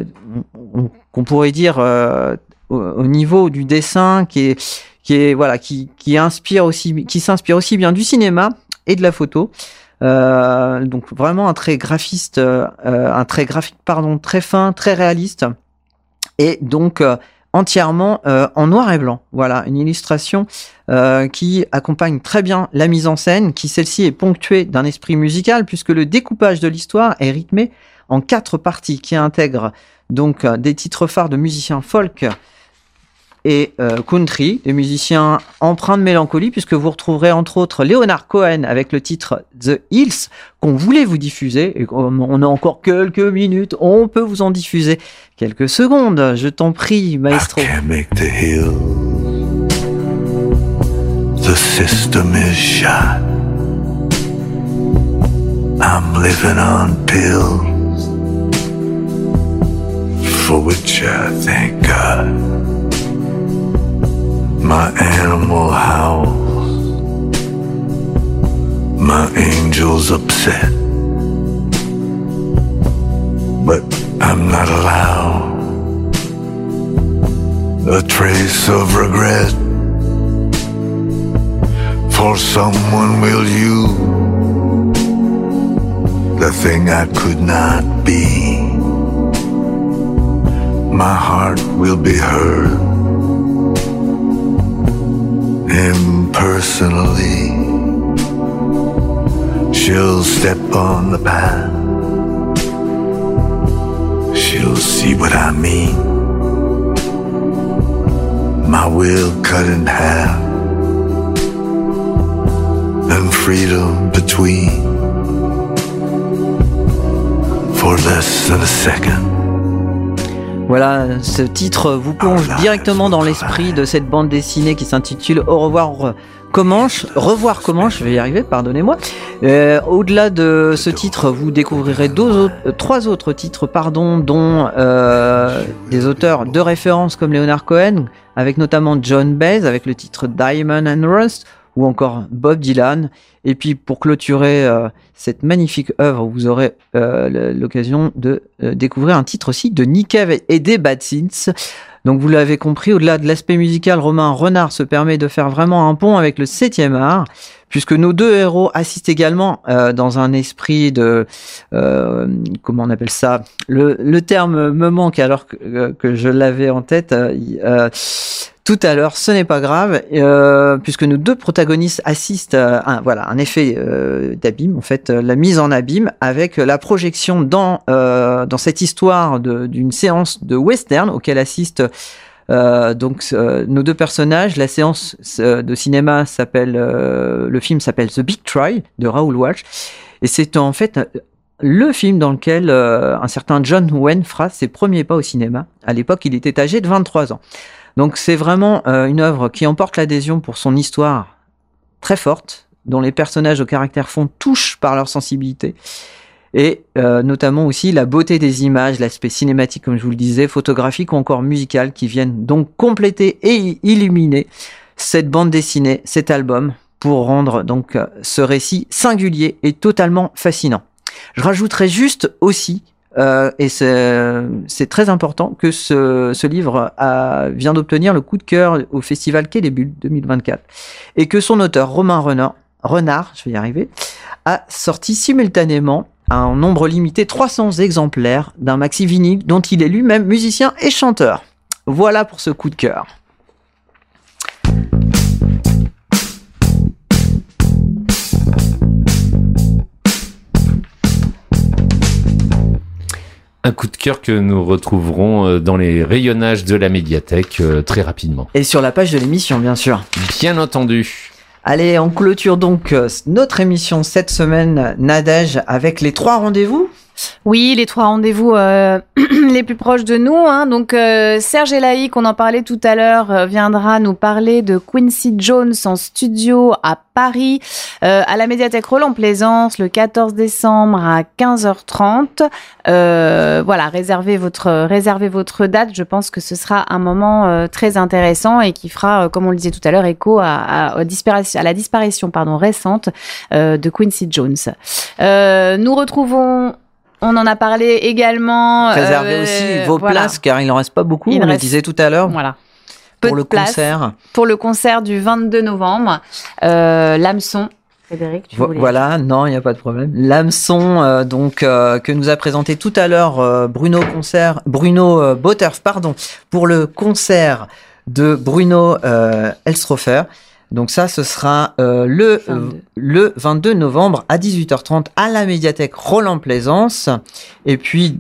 A: qu'on pourrait dire euh, au, au niveau du dessin qui est, qui est voilà, qui, qui inspire aussi, qui s'inspire aussi bien du cinéma et de la photo. Euh, donc vraiment un trait graphiste, euh, un trait graphique, pardon, très fin, très réaliste, et donc euh, entièrement euh, en noir et blanc. Voilà, une illustration euh, qui accompagne très bien la mise en scène, qui celle-ci est ponctuée d'un esprit musical, puisque le découpage de l'histoire est rythmé en quatre parties qui intègrent donc euh, des titres phares de musiciens folk et euh, country, des musiciens empreints de mélancolie, puisque vous retrouverez entre autres Leonard Cohen avec le titre The Hills, qu'on voulait vous diffuser, et on a encore quelques minutes, on peut vous en diffuser quelques secondes, je t'en prie, maestro.
D: I can't make the hill. The system is shot. I'm living on pills, for which I thank God. My animal howls, my angel's upset, but I'm not allowed a trace of regret, for someone will you, the thing I could not be. My heart will be heard impersonally. She'll step on the path, she'll see what I mean. My will cut in half, and freedom between, for less than a second.
A: Voilà, ce titre vous plonge directement dans l'esprit de cette bande dessinée qui s'intitule Au revoir Comanche, Revoir Comanche, je vais y arriver, pardonnez-moi. Euh, au-delà de ce titre, vous découvrirez deux autres, euh, trois autres titres, pardon, dont euh, des auteurs de référence comme Leonard Cohen, avec notamment John Baez, avec le titre Diamond and Rust, ou encore Bob Dylan. Et puis pour clôturer euh, cette magnifique œuvre, vous aurez euh, l'occasion de euh, découvrir un titre aussi de Nick Cave et des Bad Seeds. Donc vous l'avez compris, au-delà de l'aspect musical, Romain Renard se permet de faire vraiment un pont avec le septième art, puisque nos deux héros assistent également euh, dans un esprit de euh, comment on appelle ça, le, le terme me manque alors que, que je l'avais en tête euh, euh, tout à l'heure, ce n'est pas grave, euh, puisque nos deux protagonistes assistent à un, voilà, un effet euh, d'abîme, en fait, euh, la mise en abîme avec la projection dans, euh, dans cette histoire de, d'une séance de western auquel assistent euh, donc euh, nos deux personnages. La séance euh, de cinéma s'appelle, euh, le film s'appelle The Big Try de Raoul Walsh, et c'est en fait le film dans lequel euh, un certain John Wayne fera ses premiers pas au cinéma. À l'époque, il était âgé de vingt-trois ans. Donc c'est vraiment euh, une œuvre qui emporte l'adhésion pour son histoire très forte, dont les personnages au caractère fond touchent par leur sensibilité, et euh, notamment aussi la beauté des images, l'aspect cinématique, comme je vous le disais, photographique ou encore musical, qui viennent donc compléter et illuminer cette bande dessinée, cet album, pour rendre donc ce récit singulier et totalement fascinant. Je rajouterai juste aussi, Euh, et c'est, c'est très important, que ce, ce livre a, vient d'obtenir le coup de cœur au festival Quai des Bulles deux mille vingt-quatre, et que son auteur Romain Renard, Renard, je vais y arriver, a sorti simultanément un nombre limité trois cents exemplaires d'un maxi vinyle dont il est lui-même musicien et chanteur. Voilà pour ce coup de cœur.
C: Un coup de cœur que nous retrouverons dans les rayonnages de la médiathèque euh, très rapidement.
A: Et sur la page de l'émission, bien sûr.
C: Bien entendu.
A: Allez, on clôture donc euh, notre émission cette semaine, Nadège, avec les trois rendez-vous.
B: Oui, les trois rendez-vous euh, les plus proches de nous. Hein. Donc, euh, Serge Elaïc, on en parlait tout à l'heure, euh, viendra nous parler de Quincy Jones en studio à Paris, euh, à la médiathèque Roland-Plaisance, le quatorze décembre à quinze heures trente. Euh, voilà, réservez votre, réservez votre date. Je pense que ce sera un moment euh, très intéressant et qui fera, euh, comme on le disait tout à l'heure, écho à, à, à, disparition, à la disparition pardon, récente euh, de Quincy Jones. Euh, nous retrouvons... On en a parlé également.
A: Réservez
B: euh,
A: aussi vos
B: voilà.
A: places, car il n'en reste pas beaucoup,
B: Il
A: on le
B: reste...
A: disait tout à l'heure.
B: Voilà. Peu
A: pour
B: de
A: le
B: place
A: concert.
B: Pour le concert du vingt-deux novembre. Euh, L'hameçon. Frédéric, tu
A: Vo-
B: voulais...
A: Voilà, non, il n'y a pas de problème. L'hameçon, euh, donc, euh, que nous a présenté tout à l'heure euh, Bruno concert, Bruno euh, Botterf, pardon, pour le concert de Bruno euh, Elstrofer. Donc ça, ce sera euh, le, euh, le vingt-deux novembre à dix-huit heures trente à la médiathèque Roland-Plaisance. Et puis,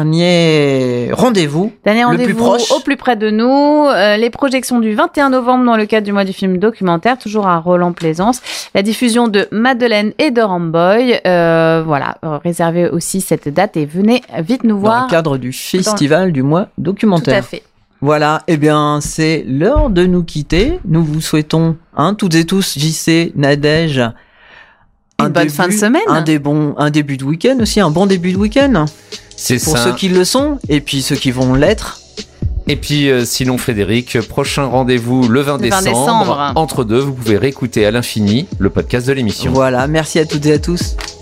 A: dernier rendez-vous,
B: dernier
A: le
B: rendez-vous
A: plus proche.
B: au plus près de nous. Euh, les projections du vingt et un novembre dans le cadre du mois du film documentaire, toujours à Roland-Plaisance. La diffusion de Madeleine et de Ramboy. Euh, voilà, euh, réservez aussi cette date et venez vite nous voir.
A: Dans le cadre du festival dans... du mois documentaire.
B: Tout à fait.
A: Voilà, eh bien, c'est l'heure de nous quitter. Nous vous souhaitons, hein, toutes et tous, J C, Nadège,
B: Une
A: un
B: bonne
A: début,
B: fin de semaine.
A: Un, des bons, un début de week-end aussi, un bon début de week-end.
C: C'est
A: pour
C: ça.
A: ceux qui le sont, et puis ceux qui vont l'être.
C: Et puis, euh, sinon, Frédéric, prochain rendez-vous le vingt,
B: le vingt
C: décembre.
B: décembre.
C: Entre deux, vous pouvez réécouter à l'infini le podcast de l'émission.
A: Voilà, merci à toutes et à tous.